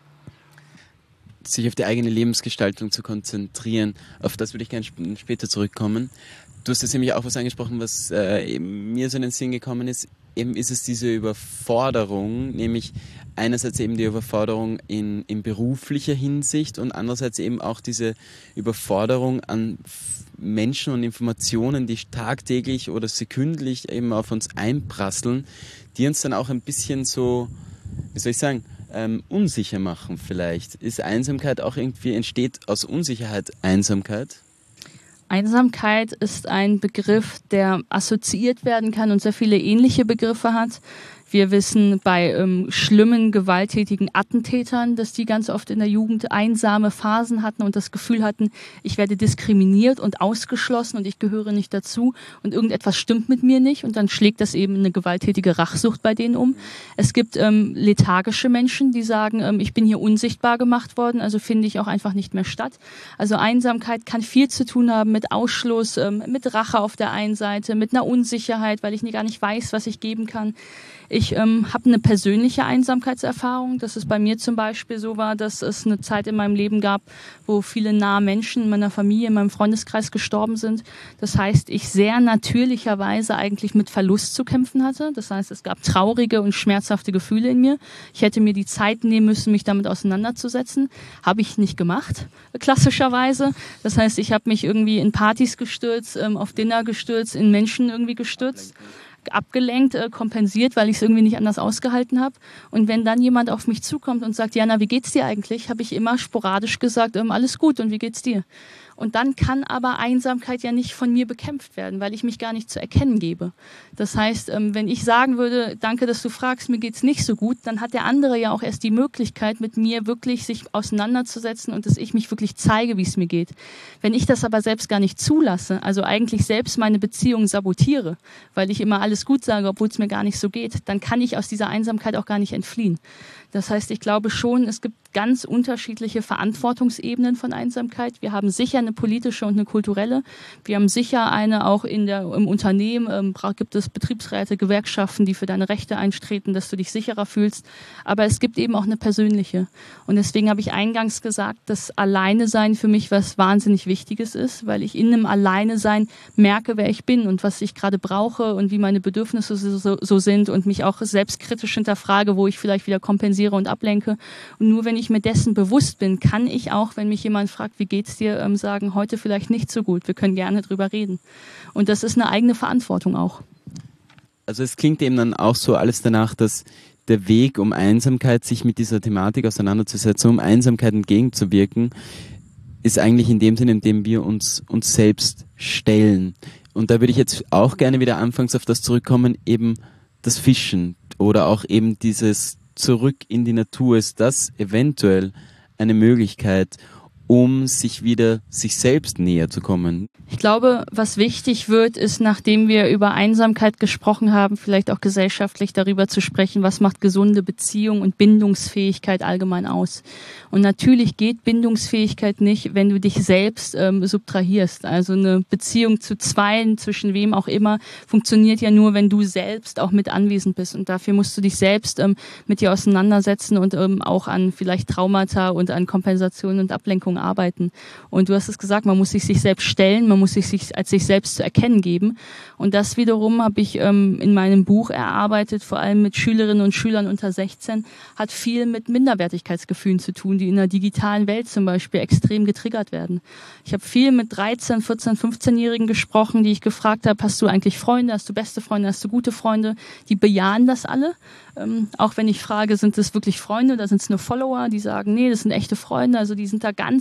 Sich auf die eigene Lebensgestaltung zu konzentrieren, auf das würde ich gerne sp- später zurückkommen. Du hast jetzt nämlich auch was angesprochen, was äh, mir so in den Sinn gekommen ist. Eben ist es diese Überforderung, nämlich einerseits eben die Überforderung in, in beruflicher Hinsicht und andererseits eben auch diese Überforderung an Menschen und Informationen, die tagtäglich oder sekündlich eben auf uns einprasseln, die uns dann auch ein bisschen so, wie soll ich sagen, ähm, unsicher machen vielleicht. Ist Einsamkeit auch irgendwie, entsteht aus Unsicherheit Einsamkeit? Einsamkeit ist ein Begriff, der assoziiert werden kann und sehr viele ähnliche Begriffe hat. Wir wissen bei ähm, schlimmen, gewalttätigen Attentätern, dass die ganz oft in der Jugend einsame Phasen hatten und das Gefühl hatten, ich werde diskriminiert und ausgeschlossen und ich gehöre nicht dazu und irgendetwas stimmt mit mir nicht und dann schlägt das eben eine gewalttätige Rachsucht bei denen um. Es gibt ähm, lethargische Menschen, die sagen, ähm, ich bin hier unsichtbar gemacht worden, also finde ich auch einfach nicht mehr statt. Also Einsamkeit kann viel zu tun haben mit Ausschluss, ähm, mit Rache auf der einen Seite, mit einer Unsicherheit, weil ich nie gar nicht weiß, was ich geben kann. Ich ähm, habe eine persönliche Einsamkeitserfahrung, dass es bei mir zum Beispiel so war, dass es eine Zeit in meinem Leben gab, wo viele nahe Menschen in meiner Familie, in meinem Freundeskreis gestorben sind. Das heißt, ich sehr natürlicherweise eigentlich mit Verlust zu kämpfen hatte. Das heißt, es gab traurige und schmerzhafte Gefühle in mir. Ich hätte mir die Zeit nehmen müssen, mich damit auseinanderzusetzen. Habe ich nicht gemacht, klassischerweise. Das heißt, ich habe mich irgendwie in Partys gestürzt, ähm, auf Dinner gestürzt, in Menschen irgendwie gestürzt. abgelenkt, äh, kompensiert, weil ich es irgendwie nicht anders ausgehalten habe. Und wenn dann jemand auf mich zukommt und sagt, Jana, wie geht's dir eigentlich, habe ich immer sporadisch gesagt, ähm, alles gut und wie geht's dir? Und dann kann aber Einsamkeit ja nicht von mir bekämpft werden, weil ich mich gar nicht zu erkennen gebe. Das heißt, wenn ich sagen würde, danke, dass du fragst, mir geht's nicht so gut, dann hat der andere ja auch erst die Möglichkeit, mit mir wirklich sich auseinanderzusetzen und dass ich mich wirklich zeige, wie es mir geht. Wenn ich das aber selbst gar nicht zulasse, also eigentlich selbst meine Beziehung sabotiere, weil ich immer alles gut sage, obwohl es mir gar nicht so geht, dann kann ich aus dieser Einsamkeit auch gar nicht entfliehen. Das heißt, ich glaube schon, es gibt ganz unterschiedliche Verantwortungsebenen von Einsamkeit. Wir haben sicher eine politische und eine kulturelle. Wir haben sicher eine auch in der, im Unternehmen. Ähm, gibt es Betriebsräte, Gewerkschaften, die für deine Rechte eintreten, dass du dich sicherer fühlst. Aber es gibt eben auch eine persönliche. Und deswegen habe ich eingangs gesagt, dass Alleine-Sein für mich was wahnsinnig Wichtiges ist, weil ich in einem Alleine-Sein merke, wer ich bin und was ich gerade brauche und wie meine Bedürfnisse so, so sind und mich auch selbstkritisch hinterfrage, wo ich vielleicht wieder kompensiere und ablenke. Und nur wenn ich mir dessen bewusst bin, kann ich auch, wenn mich jemand fragt, wie geht's dir, ähm, sagen, heute vielleicht nicht so gut. Wir können gerne drüber reden. Und das ist eine eigene Verantwortung auch. Also es klingt eben dann auch so alles danach, dass der Weg, um Einsamkeit, sich mit dieser Thematik auseinanderzusetzen, um Einsamkeit entgegenzuwirken, ist eigentlich in dem Sinne, in dem wir uns, uns selbst stellen. Und da würde ich jetzt auch gerne wieder anfangs auf das zurückkommen, eben das Fischen oder auch eben dieses zurück in die Natur. Ist das eventuell eine Möglichkeit, um sich wieder sich selbst näher zu kommen? Ich glaube, was wichtig wird, ist, nachdem wir über Einsamkeit gesprochen haben, vielleicht auch gesellschaftlich darüber zu sprechen, was macht gesunde Beziehung und Bindungsfähigkeit allgemein aus. Und natürlich geht Bindungsfähigkeit nicht, wenn du dich selbst ähm, subtrahierst. Also eine Beziehung zu zweien, zwischen wem auch immer, funktioniert ja nur, wenn du selbst auch mit anwesend bist. Und dafür musst du dich selbst ähm, mit dir auseinandersetzen und ähm, auch an vielleicht Traumata und an Kompensation und Ablenkung arbeiten. Und du hast es gesagt, man muss sich sich selbst stellen, man muss sich, sich als sich selbst zu erkennen geben. Und das wiederum habe ich ähm, in meinem Buch erarbeitet, vor allem mit Schülerinnen und Schülern unter sechzehn, hat viel mit Minderwertigkeitsgefühlen zu tun, die in der digitalen Welt zum Beispiel extrem getriggert werden. Ich habe viel mit dreizehn, vierzehn, fünfzehnjährigen gesprochen, die ich gefragt habe, hast du eigentlich Freunde, hast du beste Freunde, hast du gute Freunde? Die bejahen das alle. Ähm, auch wenn ich frage, sind das wirklich Freunde oder sind es nur Follower, die sagen, nee, das sind echte Freunde. Also die sind da ganz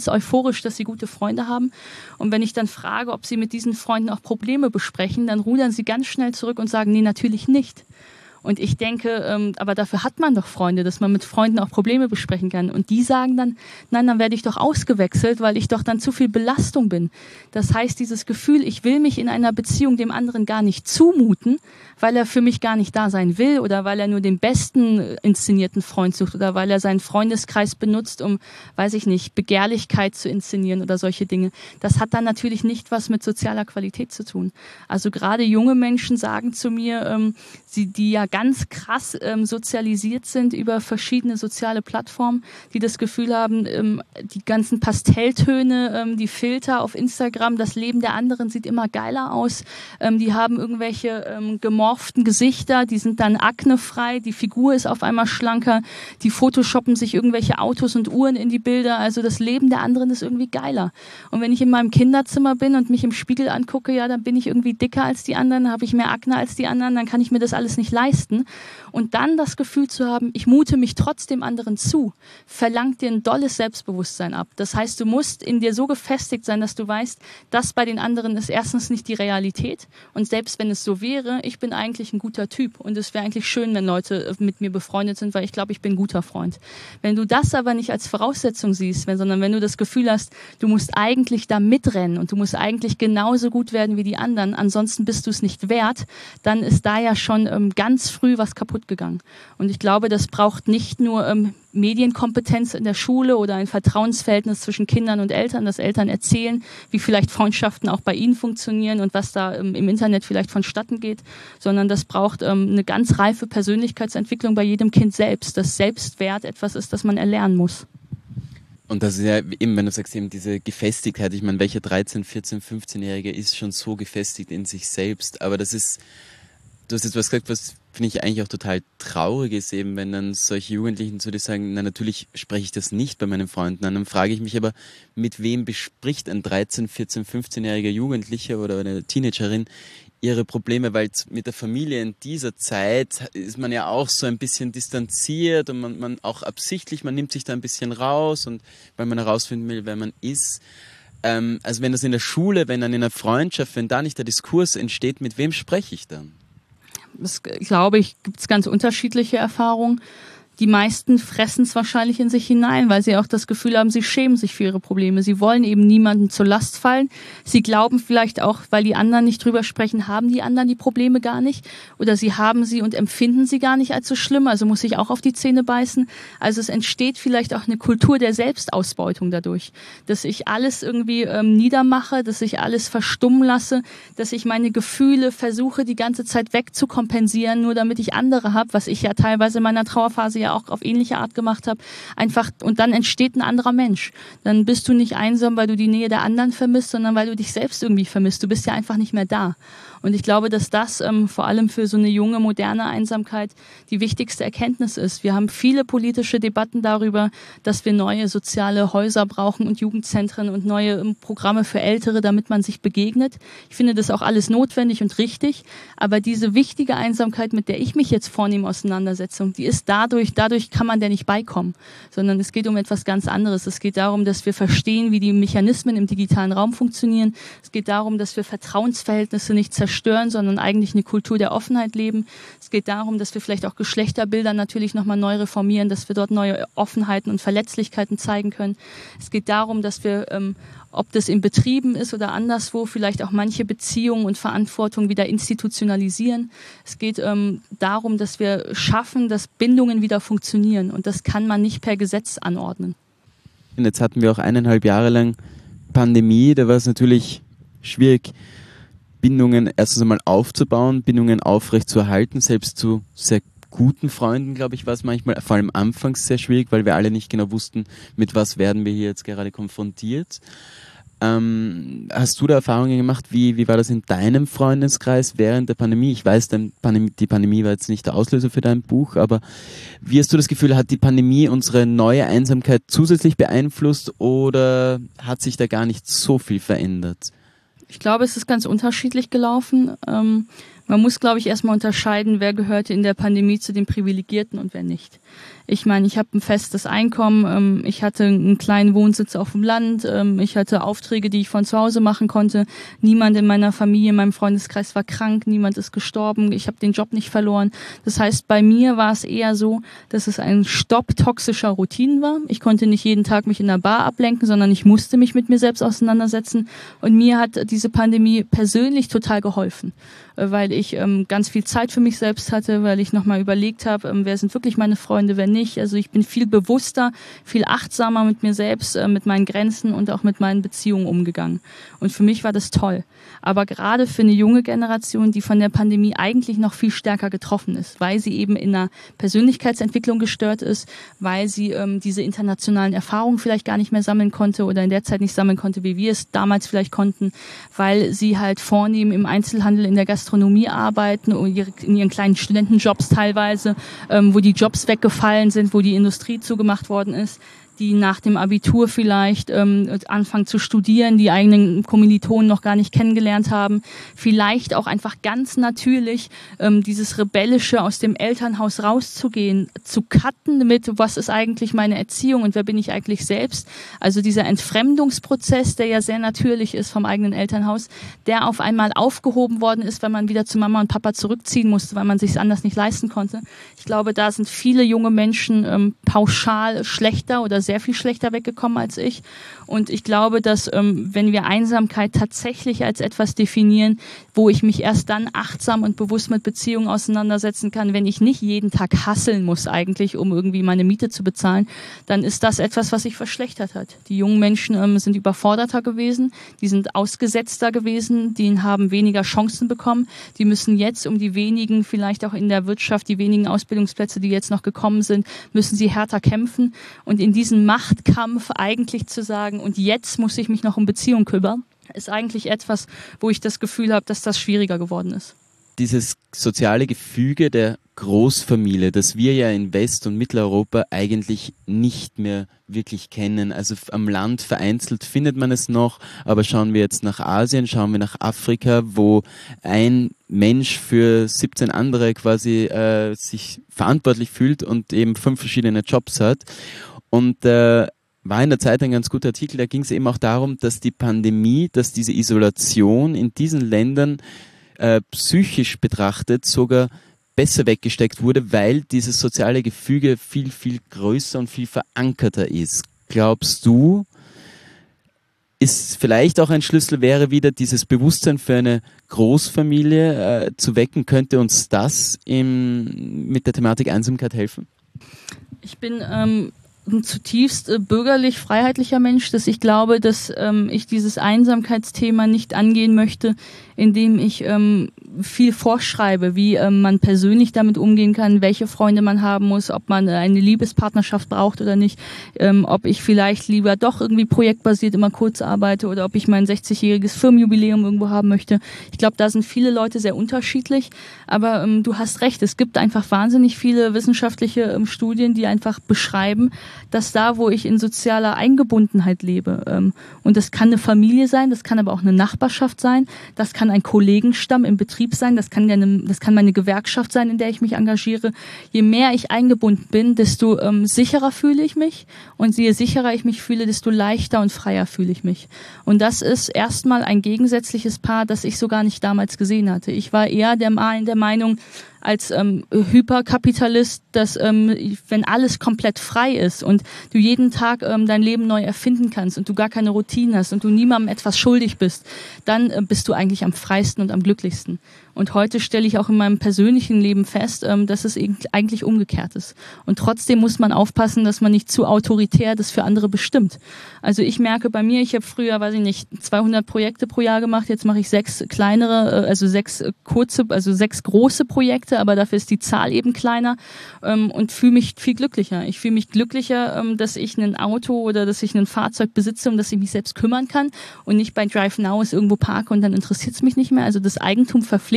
ganz euphorisch, dass sie gute Freunde haben. Und wenn ich dann frage, ob sie mit diesen Freunden auch Probleme besprechen, dann rudern sie ganz schnell zurück und sagen, nee, natürlich nicht. Und ich denke, ähm, aber dafür hat man doch Freunde, dass man mit Freunden auch Probleme besprechen kann. Und die sagen dann, nein, dann werde ich doch ausgewechselt, weil ich doch dann zu viel Belastung bin. Das heißt, dieses Gefühl, ich will mich in einer Beziehung dem anderen gar nicht zumuten, weil er für mich gar nicht da sein will oder weil er nur den besten inszenierten Freund sucht oder weil er seinen Freundeskreis benutzt, um, weiß ich nicht, Begehrlichkeit zu inszenieren oder solche Dinge. Das hat dann natürlich nicht was mit sozialer Qualität zu tun. Also gerade junge Menschen sagen zu mir, ähm, sie, die ja ganz krass ähm, sozialisiert sind über verschiedene soziale Plattformen, die das Gefühl haben, ähm, die ganzen Pastelltöne, ähm, die Filter auf Instagram, das Leben der anderen sieht immer geiler aus. Ähm, die haben irgendwelche ähm, gemorften Gesichter, die sind dann aknefrei, die Figur ist auf einmal schlanker, die photoshoppen sich irgendwelche Autos und Uhren in die Bilder. Also das Leben der anderen ist irgendwie geiler. Und wenn ich in meinem Kinderzimmer bin und mich im Spiegel angucke, ja, dann bin ich irgendwie dicker als die anderen, habe ich mehr Akne als die anderen, dann kann ich mir das alles nicht leisten. Und dann das Gefühl zu haben, ich mute mich trotzdem anderen zu, verlangt dir ein dolles Selbstbewusstsein ab. Das heißt, du musst in dir so gefestigt sein, dass du weißt, das bei den anderen ist erstens nicht die Realität. Und selbst wenn es so wäre, ich bin eigentlich ein guter Typ. Und es wäre eigentlich schön, wenn Leute mit mir befreundet sind, weil ich glaube, ich bin ein guter Freund. Wenn du das aber nicht als Voraussetzung siehst, wenn, sondern wenn du das Gefühl hast, du musst eigentlich da mitrennen und du musst eigentlich genauso gut werden wie die anderen, ansonsten bist du es nicht wert, dann ist da ja schon ähm, ganz früh was kaputt gegangen. Und ich glaube, das braucht nicht nur ähm, Medienkompetenz in der Schule oder ein Vertrauensverhältnis zwischen Kindern und Eltern, dass Eltern erzählen, wie vielleicht Freundschaften auch bei ihnen funktionieren und was da ähm, im Internet vielleicht vonstatten geht, sondern das braucht ähm, eine ganz reife Persönlichkeitsentwicklung bei jedem Kind selbst, dass Selbstwert etwas ist, das man erlernen muss. Und das ist ja eben, wenn du sagst, eben diese Gefestigkeit, ich meine, welcher dreizehn-, vierzehn-, fünfzehnjährige ist schon so gefestigt in sich selbst, aber das ist, du hast jetzt was gesagt, was finde ich eigentlich auch total traurig ist, eben wenn dann solche Jugendlichen zu dir sagen, na natürlich spreche ich das nicht bei meinen Freunden an. Dann frage ich mich aber, mit wem bespricht ein dreizehn-, vierzehn-, fünfzehnjähriger Jugendlicher oder eine Teenagerin ihre Probleme, weil mit der Familie in dieser Zeit ist man ja auch so ein bisschen distanziert und man, man auch absichtlich, man nimmt sich da ein bisschen raus und weil man herausfinden will, wer man ist. Ähm, also wenn das in der Schule, wenn dann in einer Freundschaft, wenn da nicht der Diskurs entsteht, mit wem spreche ich dann? Das, glaube ich, gibt es ganz unterschiedliche Erfahrungen. Die meisten fressen es wahrscheinlich in sich hinein, weil sie auch das Gefühl haben, sie schämen sich für ihre Probleme. Sie wollen eben niemandem zur Last fallen. Sie glauben vielleicht auch, weil die anderen nicht drüber sprechen, haben die anderen die Probleme gar nicht. Oder sie haben sie und empfinden sie gar nicht als so schlimm. Also muss ich auch auf die Zähne beißen. Also es entsteht vielleicht auch eine Kultur der Selbstausbeutung dadurch. Dass ich alles irgendwie ähm, niedermache, dass ich alles verstummen lasse, dass ich meine Gefühle versuche, die ganze Zeit wegzukompensieren, nur damit ich andere habe, was ich ja teilweise in meiner Trauerphase ja auch auf ähnliche Art gemacht habe, einfach, und dann entsteht ein anderer Mensch. Dann bist du nicht einsam, weil du die Nähe der anderen vermisst, sondern weil du dich selbst irgendwie vermisst. Du bist ja einfach nicht mehr da. Und ich glaube, dass das ähm, vor allem für so eine junge, moderne Einsamkeit die wichtigste Erkenntnis ist. Wir haben viele politische Debatten darüber, dass wir neue soziale Häuser brauchen und Jugendzentren und neue ähm, Programme für Ältere, damit man sich begegnet. Ich finde das auch alles notwendig und richtig. Aber diese wichtige Einsamkeit, mit der ich mich jetzt vornehme, Auseinandersetzung, die ist dadurch, dadurch kann man der nicht beikommen. Sondern es geht um etwas ganz anderes. Es geht darum, dass wir verstehen, wie die Mechanismen im digitalen Raum funktionieren. Es geht darum, dass wir Vertrauensverhältnisse nicht zerstören, stören, sondern eigentlich eine Kultur der Offenheit leben. Es geht darum, dass wir vielleicht auch Geschlechterbilder natürlich nochmal neu reformieren, dass wir dort neue Offenheiten und Verletzlichkeiten zeigen können. Es geht darum, dass wir, ähm, ob das in Betrieben ist oder anderswo, vielleicht auch manche Beziehungen und Verantwortung wieder institutionalisieren. Es geht ähm, darum, dass wir schaffen, dass Bindungen wieder funktionieren. Und das kann man nicht per Gesetz anordnen. Und jetzt hatten wir auch eineinhalb Jahre lang Pandemie, da war es natürlich schwierig, Bindungen erstens einmal aufzubauen, Bindungen aufrecht zu erhalten, selbst zu sehr guten Freunden, glaube ich, war es manchmal, vor allem anfangs sehr schwierig, weil wir alle nicht genau wussten, mit was werden wir hier jetzt gerade konfrontiert. Ähm, hast du da Erfahrungen gemacht? Wie, wie war das in deinem Freundeskreis während der Pandemie? Ich weiß, dein Pandemie, die Pandemie war jetzt nicht der Auslöser für dein Buch, aber wie hast du das Gefühl, hat die Pandemie unsere neue Einsamkeit zusätzlich beeinflusst oder hat sich da gar nicht so viel verändert? Ich glaube, es ist ganz unterschiedlich gelaufen. Ähm, man muss, glaube ich, erstmal unterscheiden, wer gehörte in der Pandemie zu den Privilegierten und wer nicht. Ich meine, ich habe ein festes Einkommen, ich hatte einen kleinen Wohnsitz auf dem Land, ich hatte Aufträge, die ich von zu Hause machen konnte. Niemand in meiner Familie, in meinem Freundeskreis war krank, niemand ist gestorben, ich habe den Job nicht verloren. Das heißt, bei mir war es eher so, dass es ein Stopp toxischer Routinen war. Ich konnte nicht jeden Tag mich in der Bar ablenken, sondern ich musste mich mit mir selbst auseinandersetzen. Und mir hat diese Pandemie persönlich total geholfen, weil ich ähm, ganz viel Zeit für mich selbst hatte, weil ich nochmal überlegt habe, ähm, wer sind wirklich meine Freunde, wer nicht. Also ich bin viel bewusster, viel achtsamer mit mir selbst, äh, mit meinen Grenzen und auch mit meinen Beziehungen umgegangen. Und für mich war das toll. Aber gerade für eine junge Generation, die von der Pandemie eigentlich noch viel stärker getroffen ist, weil sie eben in einer Persönlichkeitsentwicklung gestört ist, weil sie ähm, diese internationalen Erfahrungen vielleicht gar nicht mehr sammeln konnte oder in der Zeit nicht sammeln konnte, wie wir es damals vielleicht konnten, weil sie halt vornehm im Einzelhandel, in der Gastronomie arbeiten und in ihren kleinen Studentenjobs teilweise, ähm, wo die Jobs weggefallen sind, wo die Industrie zugemacht worden ist, die nach dem Abitur vielleicht ähm, anfangen zu studieren, die eigenen Kommilitonen noch gar nicht kennengelernt haben, vielleicht auch einfach ganz natürlich ähm, dieses Rebellische aus dem Elternhaus rauszugehen, zu cutten mit, was ist eigentlich meine Erziehung und wer bin ich eigentlich selbst. Also dieser Entfremdungsprozess, der ja sehr natürlich ist vom eigenen Elternhaus, der auf einmal aufgehoben worden ist, weil man wieder zu Mama und Papa zurückziehen musste, weil man sich es anders nicht leisten konnte. Ich glaube, da sind viele junge Menschen ähm, pauschal schlechter oder sehr viel schlechter weggekommen als ich. Und ich glaube, dass ähm, wenn wir Einsamkeit tatsächlich als etwas definieren, wo ich mich erst dann achtsam und bewusst mit Beziehungen auseinandersetzen kann, wenn ich nicht jeden Tag hasseln muss eigentlich, um irgendwie meine Miete zu bezahlen, dann ist das etwas, was sich verschlechtert hat. Die jungen Menschen ähm, sind überforderter gewesen, die sind ausgesetzter gewesen, die haben weniger Chancen bekommen, die müssen jetzt um die wenigen, vielleicht auch in der Wirtschaft, die wenigen Ausbildungsplätze, die jetzt noch gekommen sind, müssen sie härter kämpfen. Und in diesem Machtkampf eigentlich zu sagen, und jetzt muss ich mich noch um Beziehung kümmern, ist eigentlich etwas, wo ich das Gefühl habe, dass das schwieriger geworden ist. Dieses soziale Gefüge der Großfamilie, das wir ja in West- und Mitteleuropa eigentlich nicht mehr wirklich kennen. Also am Land vereinzelt findet man es noch, aber schauen wir jetzt nach Asien, schauen wir nach Afrika, wo ein Mensch für siebzehn andere quasi äh, sich verantwortlich fühlt und eben fünf verschiedene Jobs hat. Und äh, war in der Zeit ein ganz guter Artikel, da ging es eben auch darum, dass die Pandemie, dass diese Isolation in diesen Ländern äh, psychisch betrachtet sogar besser weggesteckt wurde, weil dieses soziale Gefüge viel, viel größer und viel verankerter ist. Glaubst du, ist vielleicht auch ein Schlüssel wäre wieder dieses Bewusstsein für eine Großfamilie äh, zu wecken, könnte uns das im, mit der Thematik Einsamkeit helfen? Ich bin ähm ein zutiefst äh, bürgerlich, freiheitlicher Mensch, dass ich glaube, dass ähm, ich dieses Einsamkeitsthema nicht angehen möchte, indem ich ähm, viel vorschreibe, wie ähm, man persönlich damit umgehen kann, welche Freunde man haben muss, ob man äh, eine Liebespartnerschaft braucht oder nicht, ähm, ob ich vielleicht lieber doch irgendwie projektbasiert immer kurz arbeite oder ob ich mein sechzigjähriges Firmenjubiläum irgendwo haben möchte. Ich glaube, da sind viele Leute sehr unterschiedlich, aber ähm, du hast recht, es gibt einfach wahnsinnig viele wissenschaftliche ähm, Studien, die einfach beschreiben, dass da, wo ich in sozialer Eingebundenheit lebe, ähm, und das kann eine Familie sein, das kann aber auch eine Nachbarschaft sein, das kann ein Kollegenstamm im Betrieb sein, das kann, eine, das kann meine Gewerkschaft sein, in der ich mich engagiere. Je mehr ich eingebunden bin, desto ähm, sicherer fühle ich mich und je sicherer ich mich fühle, desto leichter und freier fühle ich mich. Und das ist erstmal ein gegensätzliches Paar, das ich so gar nicht damals gesehen hatte. Ich war eher der, der Meinung, als ähm, Hyperkapitalist, dass ähm, wenn alles komplett frei ist und du jeden Tag ähm, dein Leben neu erfinden kannst und du gar keine Routine hast und du niemandem etwas schuldig bist, dann äh, bist du eigentlich am freisten und am glücklichsten. Und heute stelle ich auch in meinem persönlichen Leben fest, ähm, dass es eigentlich umgekehrt ist. Und trotzdem muss man aufpassen, dass man nicht zu autoritär das für andere bestimmt. Also ich merke bei mir, ich habe früher, weiß ich nicht, zweihundert Projekte pro Jahr gemacht, jetzt mache ich sechs kleinere, also sechs kurze, also sechs große Projekte, aber dafür ist die Zahl eben kleiner ähm, und fühle mich viel glücklicher. Ich fühle mich glücklicher, ähm, dass ich ein Auto oder dass ich ein Fahrzeug besitze, um das ich mich selbst kümmern kann und nicht bei Drive Now es irgendwo parke und dann interessiert es mich nicht mehr. Also das Eigentum verpflichtet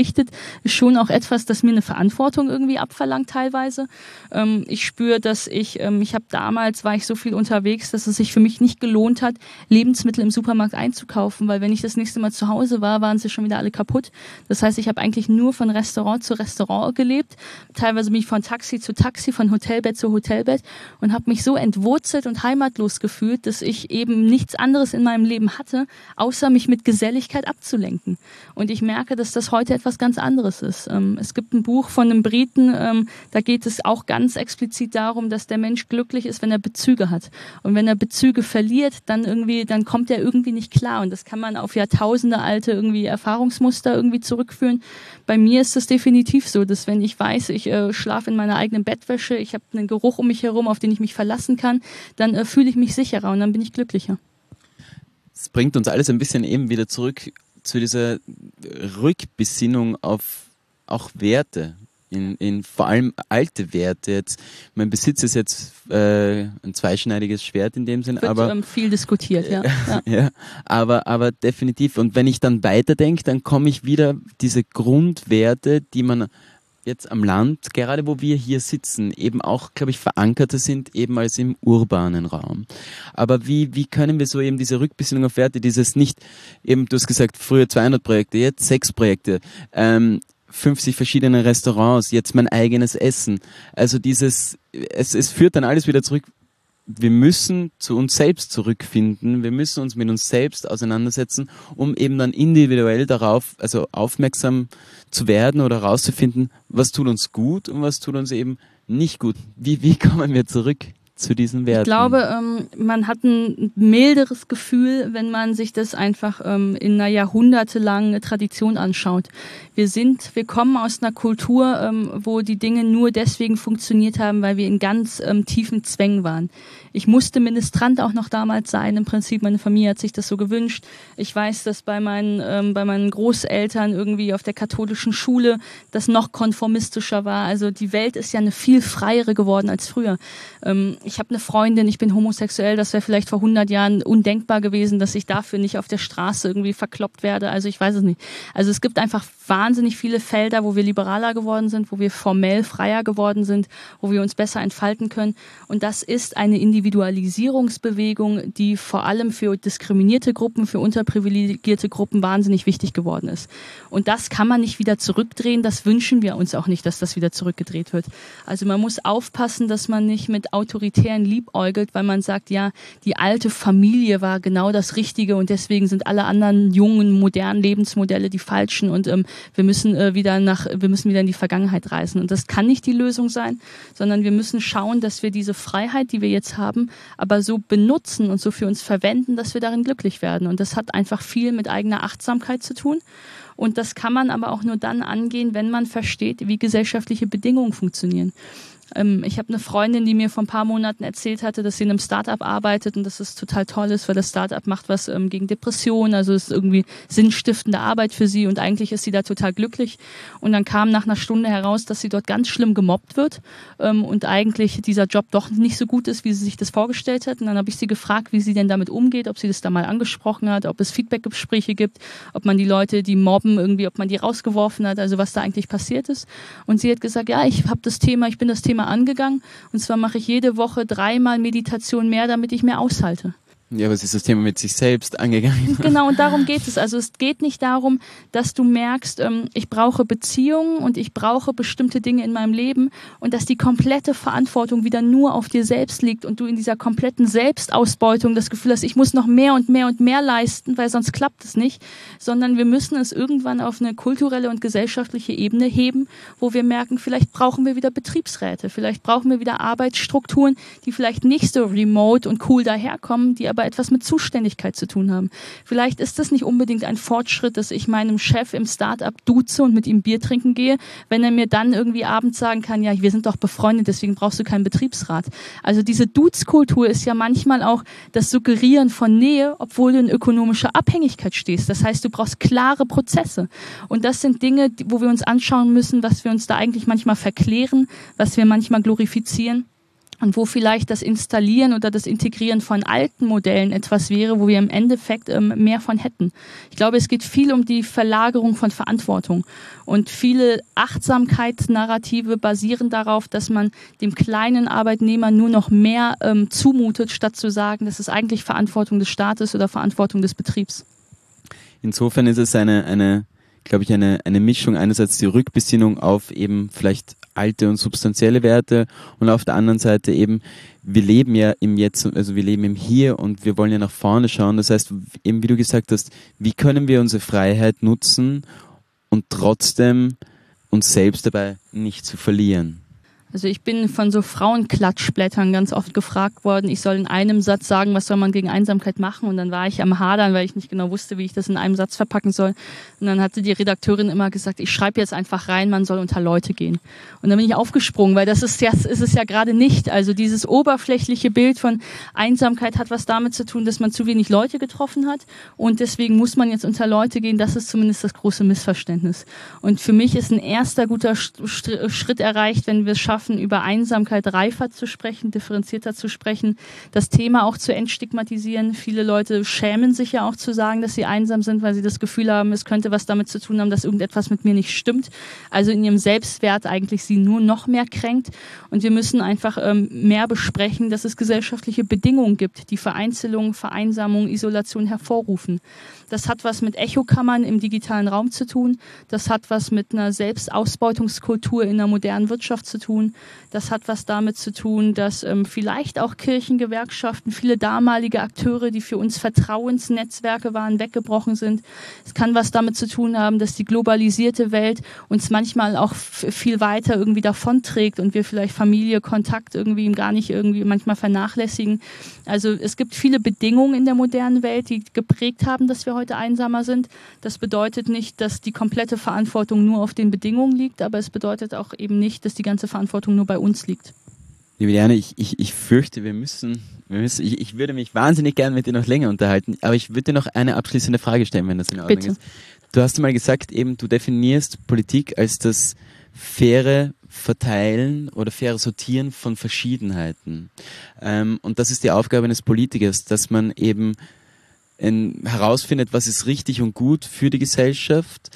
ausgerichtet, ist schon auch etwas, das mir eine Verantwortung irgendwie abverlangt teilweise. Ähm, ich spüre, dass ich, ähm, ich habe damals, war ich so viel unterwegs, dass es sich für mich nicht gelohnt hat, Lebensmittel im Supermarkt einzukaufen, weil wenn ich das nächste Mal zu Hause war, waren sie schon wieder alle kaputt. Das heißt, ich habe eigentlich nur von Restaurant zu Restaurant gelebt. Teilweise bin ich von Taxi zu Taxi, von Hotelbett zu Hotelbett und habe mich so entwurzelt und heimatlos gefühlt, dass ich eben nichts anderes in meinem Leben hatte, außer mich mit Geselligkeit abzulenken. Und ich merke, dass das heute etwas ganz anderes ist. Ähm, es gibt ein Buch von einem Briten, ähm, da geht es auch ganz explizit darum, dass der Mensch glücklich ist, wenn er Bezüge hat. Und wenn er Bezüge verliert, dann irgendwie, dann kommt er irgendwie nicht klar. Und das kann man auf Jahrtausende alte irgendwie Erfahrungsmuster irgendwie zurückführen. Bei mir ist es definitiv so, dass wenn ich weiß, ich äh, schlafe in meiner eigenen Bettwäsche, ich habe einen Geruch um mich herum, auf den ich mich verlassen kann, dann äh, fühle ich mich sicherer und dann bin ich glücklicher. Es bringt uns alles ein bisschen eben wieder zurück zu dieser Rückbesinnung auf auch Werte, in, in vor allem alte Werte. Jetzt, mein Besitz ist jetzt äh, ein zweischneidiges Schwert in dem Sinn, Wird, aber ähm, viel diskutiert, ja. ja. ja, aber aber definitiv. Und wenn ich dann weiterdenke, dann komme ich wieder diese Grundwerte, die man jetzt am Land, gerade wo wir hier sitzen, eben auch, glaube ich, verankerter sind, eben als im urbanen Raum. Aber wie, wie können wir so eben diese Rückbesinnung auf Werte, dieses nicht, eben, du hast gesagt, früher zweihundert Projekte, jetzt sechs Projekte, ähm, fünfzig verschiedene Restaurants, jetzt mein eigenes Essen. Also dieses, es, es führt dann alles wieder zurück. Wir müssen zu uns selbst zurückfinden, wir müssen uns mit uns selbst auseinandersetzen, um eben dann individuell darauf, also aufmerksam zu werden oder herauszufinden, was tut uns gut und was tut uns eben nicht gut. Wie, wie kommen wir zurück zu diesen Werten? Ich glaube, ähm, man hat ein milderes Gefühl, wenn man sich das einfach ähm, in einer jahrhundertelangen Tradition anschaut. Wir sind, wir kommen aus einer Kultur, ähm, wo die Dinge nur deswegen funktioniert haben, weil wir in ganz ähm, tiefen Zwängen waren. Ich musste Ministrant auch noch damals sein. Im Prinzip, meine Familie hat sich das so gewünscht. Ich weiß, dass bei meinen, ähm, bei meinen Großeltern irgendwie auf der katholischen Schule das noch konformistischer war. Also die Welt ist ja eine viel freiere geworden als früher. Ähm, ich habe eine Freundin, ich bin homosexuell. Das wäre vielleicht vor hundert Jahren undenkbar gewesen, dass ich dafür nicht auf der Straße irgendwie verkloppt werde. Also ich weiß es nicht. Also es gibt einfach wahnsinnig viele Felder, wo wir liberaler geworden sind, wo wir formell freier geworden sind, wo wir uns besser entfalten können. Und das ist eine Individualisierungsbewegung, die vor allem für diskriminierte Gruppen, für unterprivilegierte Gruppen wahnsinnig wichtig geworden ist. Und das kann man nicht wieder zurückdrehen. Das wünschen wir uns auch nicht, dass das wieder zurückgedreht wird. Also man muss aufpassen, dass man nicht mit Autoritären liebäugelt, weil man sagt, ja, die alte Familie war genau das Richtige und deswegen sind alle anderen jungen, modernen Lebensmodelle die falschen und ähm, wir müssen äh, wieder nach, wir müssen wieder in die Vergangenheit reisen. Und das kann nicht die Lösung sein, sondern wir müssen schauen, dass wir diese Freiheit, die wir jetzt haben, aber so benutzen und so für uns verwenden, dass wir darin glücklich werden. Und das hat einfach viel mit eigener Achtsamkeit zu tun. Und das kann man aber auch nur dann angehen, wenn man versteht, wie gesellschaftliche Bedingungen funktionieren. Ich habe eine Freundin, die mir vor ein paar Monaten erzählt hatte, dass sie in einem Startup arbeitet und dass es total toll ist, weil das Startup macht was ähm, gegen Depressionen, also es ist irgendwie sinnstiftende Arbeit für sie und eigentlich ist sie da total glücklich. Und dann kam nach einer Stunde heraus, dass sie dort ganz schlimm gemobbt wird ähm, und eigentlich dieser Job doch nicht so gut ist, wie sie sich das vorgestellt hat. Und dann habe ich sie gefragt, wie sie denn damit umgeht, ob sie das da mal angesprochen hat, ob es Feedbackgespräche gibt, ob man die Leute, die mobben, irgendwie, ob man die rausgeworfen hat, also was da eigentlich passiert ist. Und sie hat gesagt, ja, ich habe das Thema, ich bin das Thema angegangen und zwar mache ich jede Woche dreimal Meditation mehr, damit ich mehr aushalte. Ja, aber es ist das Thema mit sich selbst angegangen. Genau, und darum geht es. Also es geht nicht darum, dass du merkst, ähm, ich brauche Beziehungen und ich brauche bestimmte Dinge in meinem Leben und dass die komplette Verantwortung wieder nur auf dir selbst liegt und du in dieser kompletten Selbstausbeutung das Gefühl hast, ich muss noch mehr und mehr und mehr leisten, weil sonst klappt es nicht, sondern wir müssen es irgendwann auf eine kulturelle und gesellschaftliche Ebene heben, wo wir merken, vielleicht brauchen wir wieder Betriebsräte, vielleicht brauchen wir wieder Arbeitsstrukturen, die vielleicht nicht so remote und cool daherkommen, die aber etwas mit Zuständigkeit zu tun haben. Vielleicht ist das nicht unbedingt ein Fortschritt, dass ich meinem Chef im Start-up duze und mit ihm Bier trinken gehe, wenn er mir dann irgendwie abends sagen kann, ja, wir sind doch befreundet, deswegen brauchst du keinen Betriebsrat. Also diese Dudes-Kultur ist ja manchmal auch das Suggerieren von Nähe, obwohl du in ökonomischer Abhängigkeit stehst. Das heißt, du brauchst klare Prozesse. Und das sind Dinge, wo wir uns anschauen müssen, was wir uns da eigentlich manchmal verklären, was wir manchmal glorifizieren. Und wo vielleicht das Installieren oder das Integrieren von alten Modellen etwas wäre, wo wir im Endeffekt ähm, mehr von hätten. Ich glaube, es geht viel um die Verlagerung von Verantwortung. Und viele Achtsamkeitsnarrative basieren darauf, dass man dem kleinen Arbeitnehmer nur noch mehr ähm, zumutet, statt zu sagen, das ist eigentlich Verantwortung des Staates oder Verantwortung des Betriebs. Insofern ist es eine, eine glaube ich, eine, eine Mischung, einerseits die Rückbesinnung auf eben vielleicht alte und substanzielle Werte und auf der anderen Seite eben, wir leben ja im Jetzt, also wir leben im Hier und wir wollen ja nach vorne schauen. Das heißt, eben wie du gesagt hast, wie können wir unsere Freiheit nutzen und trotzdem uns selbst dabei nicht zu verlieren? Also ich bin von so Frauenklatschblättern ganz oft gefragt worden, ich soll in einem Satz sagen, was soll man gegen Einsamkeit machen, und dann war ich am Hadern, weil ich nicht genau wusste, wie ich das in einem Satz verpacken soll. Und dann hatte die Redakteurin immer gesagt, ich schreibe jetzt einfach rein, man soll unter Leute gehen. Und dann bin ich aufgesprungen, weil das ist, das ist es ja gerade nicht. Also dieses oberflächliche Bild von Einsamkeit hat was damit zu tun, dass man zu wenig Leute getroffen hat und deswegen muss man jetzt unter Leute gehen. Das ist zumindest das große Missverständnis. Und für mich ist ein erster guter Schritt erreicht, wenn wir es schaffen, über Einsamkeit reifer zu sprechen, differenzierter zu sprechen, das Thema auch zu entstigmatisieren. Viele Leute schämen sich ja auch zu sagen, dass sie einsam sind, weil sie das Gefühl haben, es könnte was damit zu tun haben, dass irgendetwas mit mir nicht stimmt. Also in ihrem Selbstwert eigentlich sie nur noch mehr kränkt. Und wir müssen einfach ähm, mehr besprechen, dass es gesellschaftliche Bedingungen gibt, die Vereinzelung, Vereinsamung, Isolation hervorrufen. Das hat was mit Echokammern im digitalen Raum zu tun. Das hat was mit einer Selbstausbeutungskultur in der modernen Wirtschaft zu tun. Das hat was damit zu tun, dass ähm, vielleicht auch Kirchengewerkschaften, viele damalige Akteure, die für uns Vertrauensnetzwerke waren, weggebrochen sind. Es kann was damit zu tun haben, dass die globalisierte Welt uns manchmal auch f- viel weiter irgendwie davonträgt und wir vielleicht Familie, Kontakt irgendwie gar nicht irgendwie manchmal vernachlässigen. Also es gibt viele Bedingungen in der modernen Welt, die geprägt haben, dass wir heute einsamer sind. Das bedeutet nicht, dass die komplette Verantwortung nur auf den Bedingungen liegt, aber es bedeutet auch eben nicht, dass die ganze Verantwortung nur bei uns liegt. Liebe Diane, ich, ich, ich fürchte, wir müssen, wir müssen ich, ich würde mich wahnsinnig gern mit dir noch länger unterhalten, aber ich würde dir noch eine abschließende Frage stellen, wenn das in Ordnung Bitte. ist. Du hast mal gesagt, eben du definierst Politik als das faire Verteilen oder faire Sortieren von Verschiedenheiten. Ähm, und das ist die Aufgabe eines Politikers, dass man eben in, herausfindet, was ist richtig und gut für die Gesellschaft.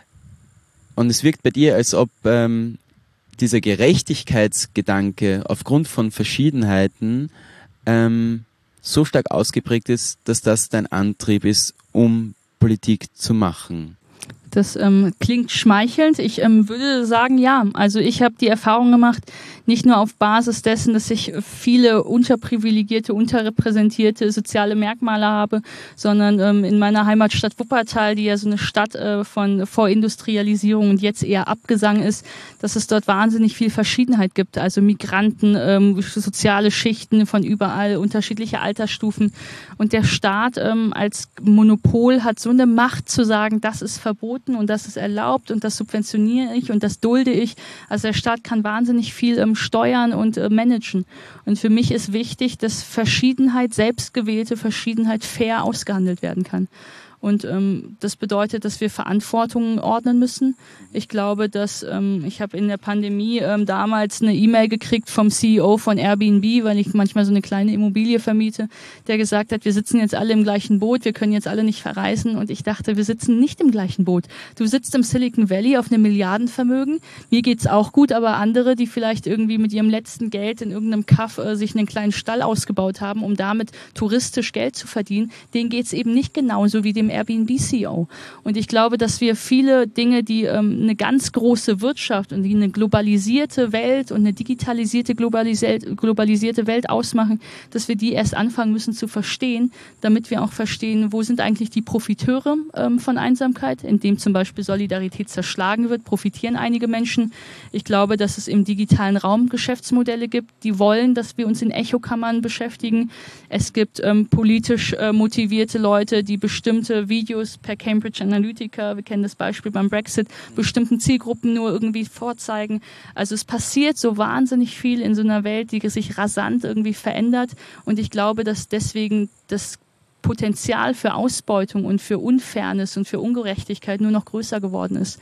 Und es wirkt bei dir, als ob ähm, dieser Gerechtigkeitsgedanke aufgrund von Verschiedenheiten ähm, so stark ausgeprägt ist, dass das dein Antrieb ist, um Politik zu machen. Das ähm, klingt schmeichelnd. Ich ähm, würde sagen, ja. Also ich habe die Erfahrung gemacht, nicht nur auf Basis dessen, dass ich viele unterprivilegierte, unterrepräsentierte soziale Merkmale habe, sondern ähm, in meiner Heimatstadt Wuppertal, die ja so eine Stadt äh, von Vorindustrialisierung und jetzt eher Abgesang ist, dass es dort wahnsinnig viel Verschiedenheit gibt. Also Migranten, ähm, soziale Schichten von überall, unterschiedliche Altersstufen. Und der Staat ähm, als Monopol hat so eine Macht zu sagen, das ist verboten und das ist erlaubt und das subventioniere ich und das dulde ich. Also der Staat kann wahnsinnig viel ähm, steuern und äh, managen. Und für mich ist wichtig, dass Verschiedenheit, selbstgewählte Verschiedenheit fair ausgehandelt werden kann. Und ähm, das bedeutet, dass wir Verantwortungen ordnen müssen. Ich glaube, dass ähm, ich habe in der Pandemie ähm, damals eine E-Mail gekriegt vom C E O von Airbnb, weil ich manchmal so eine kleine Immobilie vermiete, der gesagt hat, wir sitzen jetzt alle im gleichen Boot, wir können jetzt alle nicht verreisen. Und ich dachte, wir sitzen nicht im gleichen Boot. Du sitzt im Silicon Valley auf einem Milliardenvermögen. Mir geht's auch gut, aber andere, die vielleicht irgendwie mit ihrem letzten Geld in irgendeinem Kaff äh, sich einen kleinen Stall ausgebaut haben, um damit touristisch Geld zu verdienen, denen geht's eben nicht genauso wie dem Airbnb-C E O. Und ich glaube, dass wir viele Dinge, die ähm, eine ganz große Wirtschaft und die eine globalisierte Welt und eine digitalisierte, globalisierte, globalisierte Welt ausmachen, dass wir die erst anfangen müssen zu verstehen, damit wir auch verstehen, wo sind eigentlich die Profiteure ähm, von Einsamkeit, indem zum Beispiel Solidarität zerschlagen wird, profitieren einige Menschen. Ich glaube, dass es im digitalen Raum Geschäftsmodelle gibt, die wollen, dass wir uns in Echokammern beschäftigen. Es gibt ähm, politisch äh, motivierte Leute, die bestimmte Videos per Cambridge Analytica, wir kennen das Beispiel beim Brexit, bestimmten Zielgruppen nur irgendwie vorzeigen. Also es passiert so wahnsinnig viel in so einer Welt, die sich rasant irgendwie verändert. Und ich glaube, dass deswegen das Potenzial für Ausbeutung und für Unfairness und für Ungerechtigkeit nur noch größer geworden ist.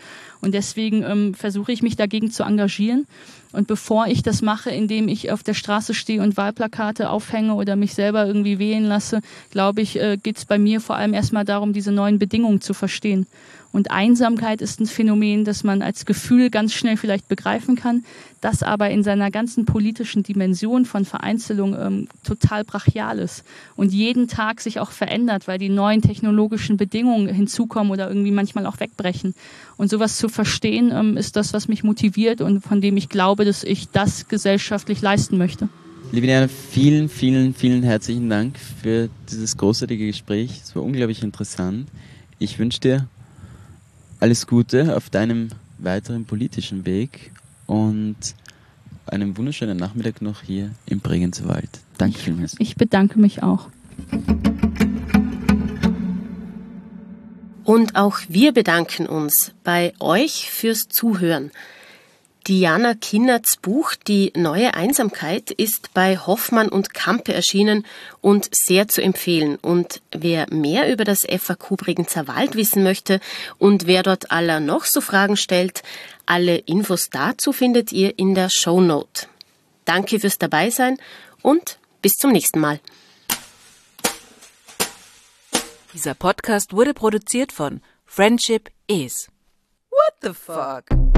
Und deswegen ähm, versuche ich mich dagegen zu engagieren. Und bevor ich das mache, indem ich auf der Straße stehe und Wahlplakate aufhänge oder mich selber irgendwie wählen lasse, glaube ich, äh, geht es bei mir vor allem erstmal darum, diese neuen Bedingungen zu verstehen. Und Einsamkeit ist ein Phänomen, das man als Gefühl ganz schnell vielleicht begreifen kann, das aber in seiner ganzen politischen Dimension von Vereinzelung ähm, total brachial ist und jeden Tag sich auch verändert, weil die neuen technologischen Bedingungen hinzukommen oder irgendwie manchmal auch wegbrechen. Und sowas zu verstehen, ähm, ist das, was mich motiviert und von dem ich glaube, dass ich das gesellschaftlich leisten möchte. Liebe Diana, vielen, vielen, vielen herzlichen Dank für dieses großartige Gespräch. Es war unglaublich interessant. Ich wünsche dir alles Gute auf deinem weiteren politischen Weg und einen wunderschönen Nachmittag noch hier im Bregenzer Wald. Danke vielmals. Ich bedanke mich auch. Und auch wir bedanken uns bei euch fürs Zuhören. Diana Kinnerts Buch Die neue Einsamkeit ist bei Hoffmann und Campe erschienen und sehr zu empfehlen. Und wer mehr über das F A Q Bregenzer Wald wissen möchte und wer dort aller noch so Fragen stellt, alle Infos dazu findet ihr in der Shownote. Danke fürs Dabeisein und bis zum nächsten Mal. Dieser Podcast wurde produziert von Friendship Is. What the fuck?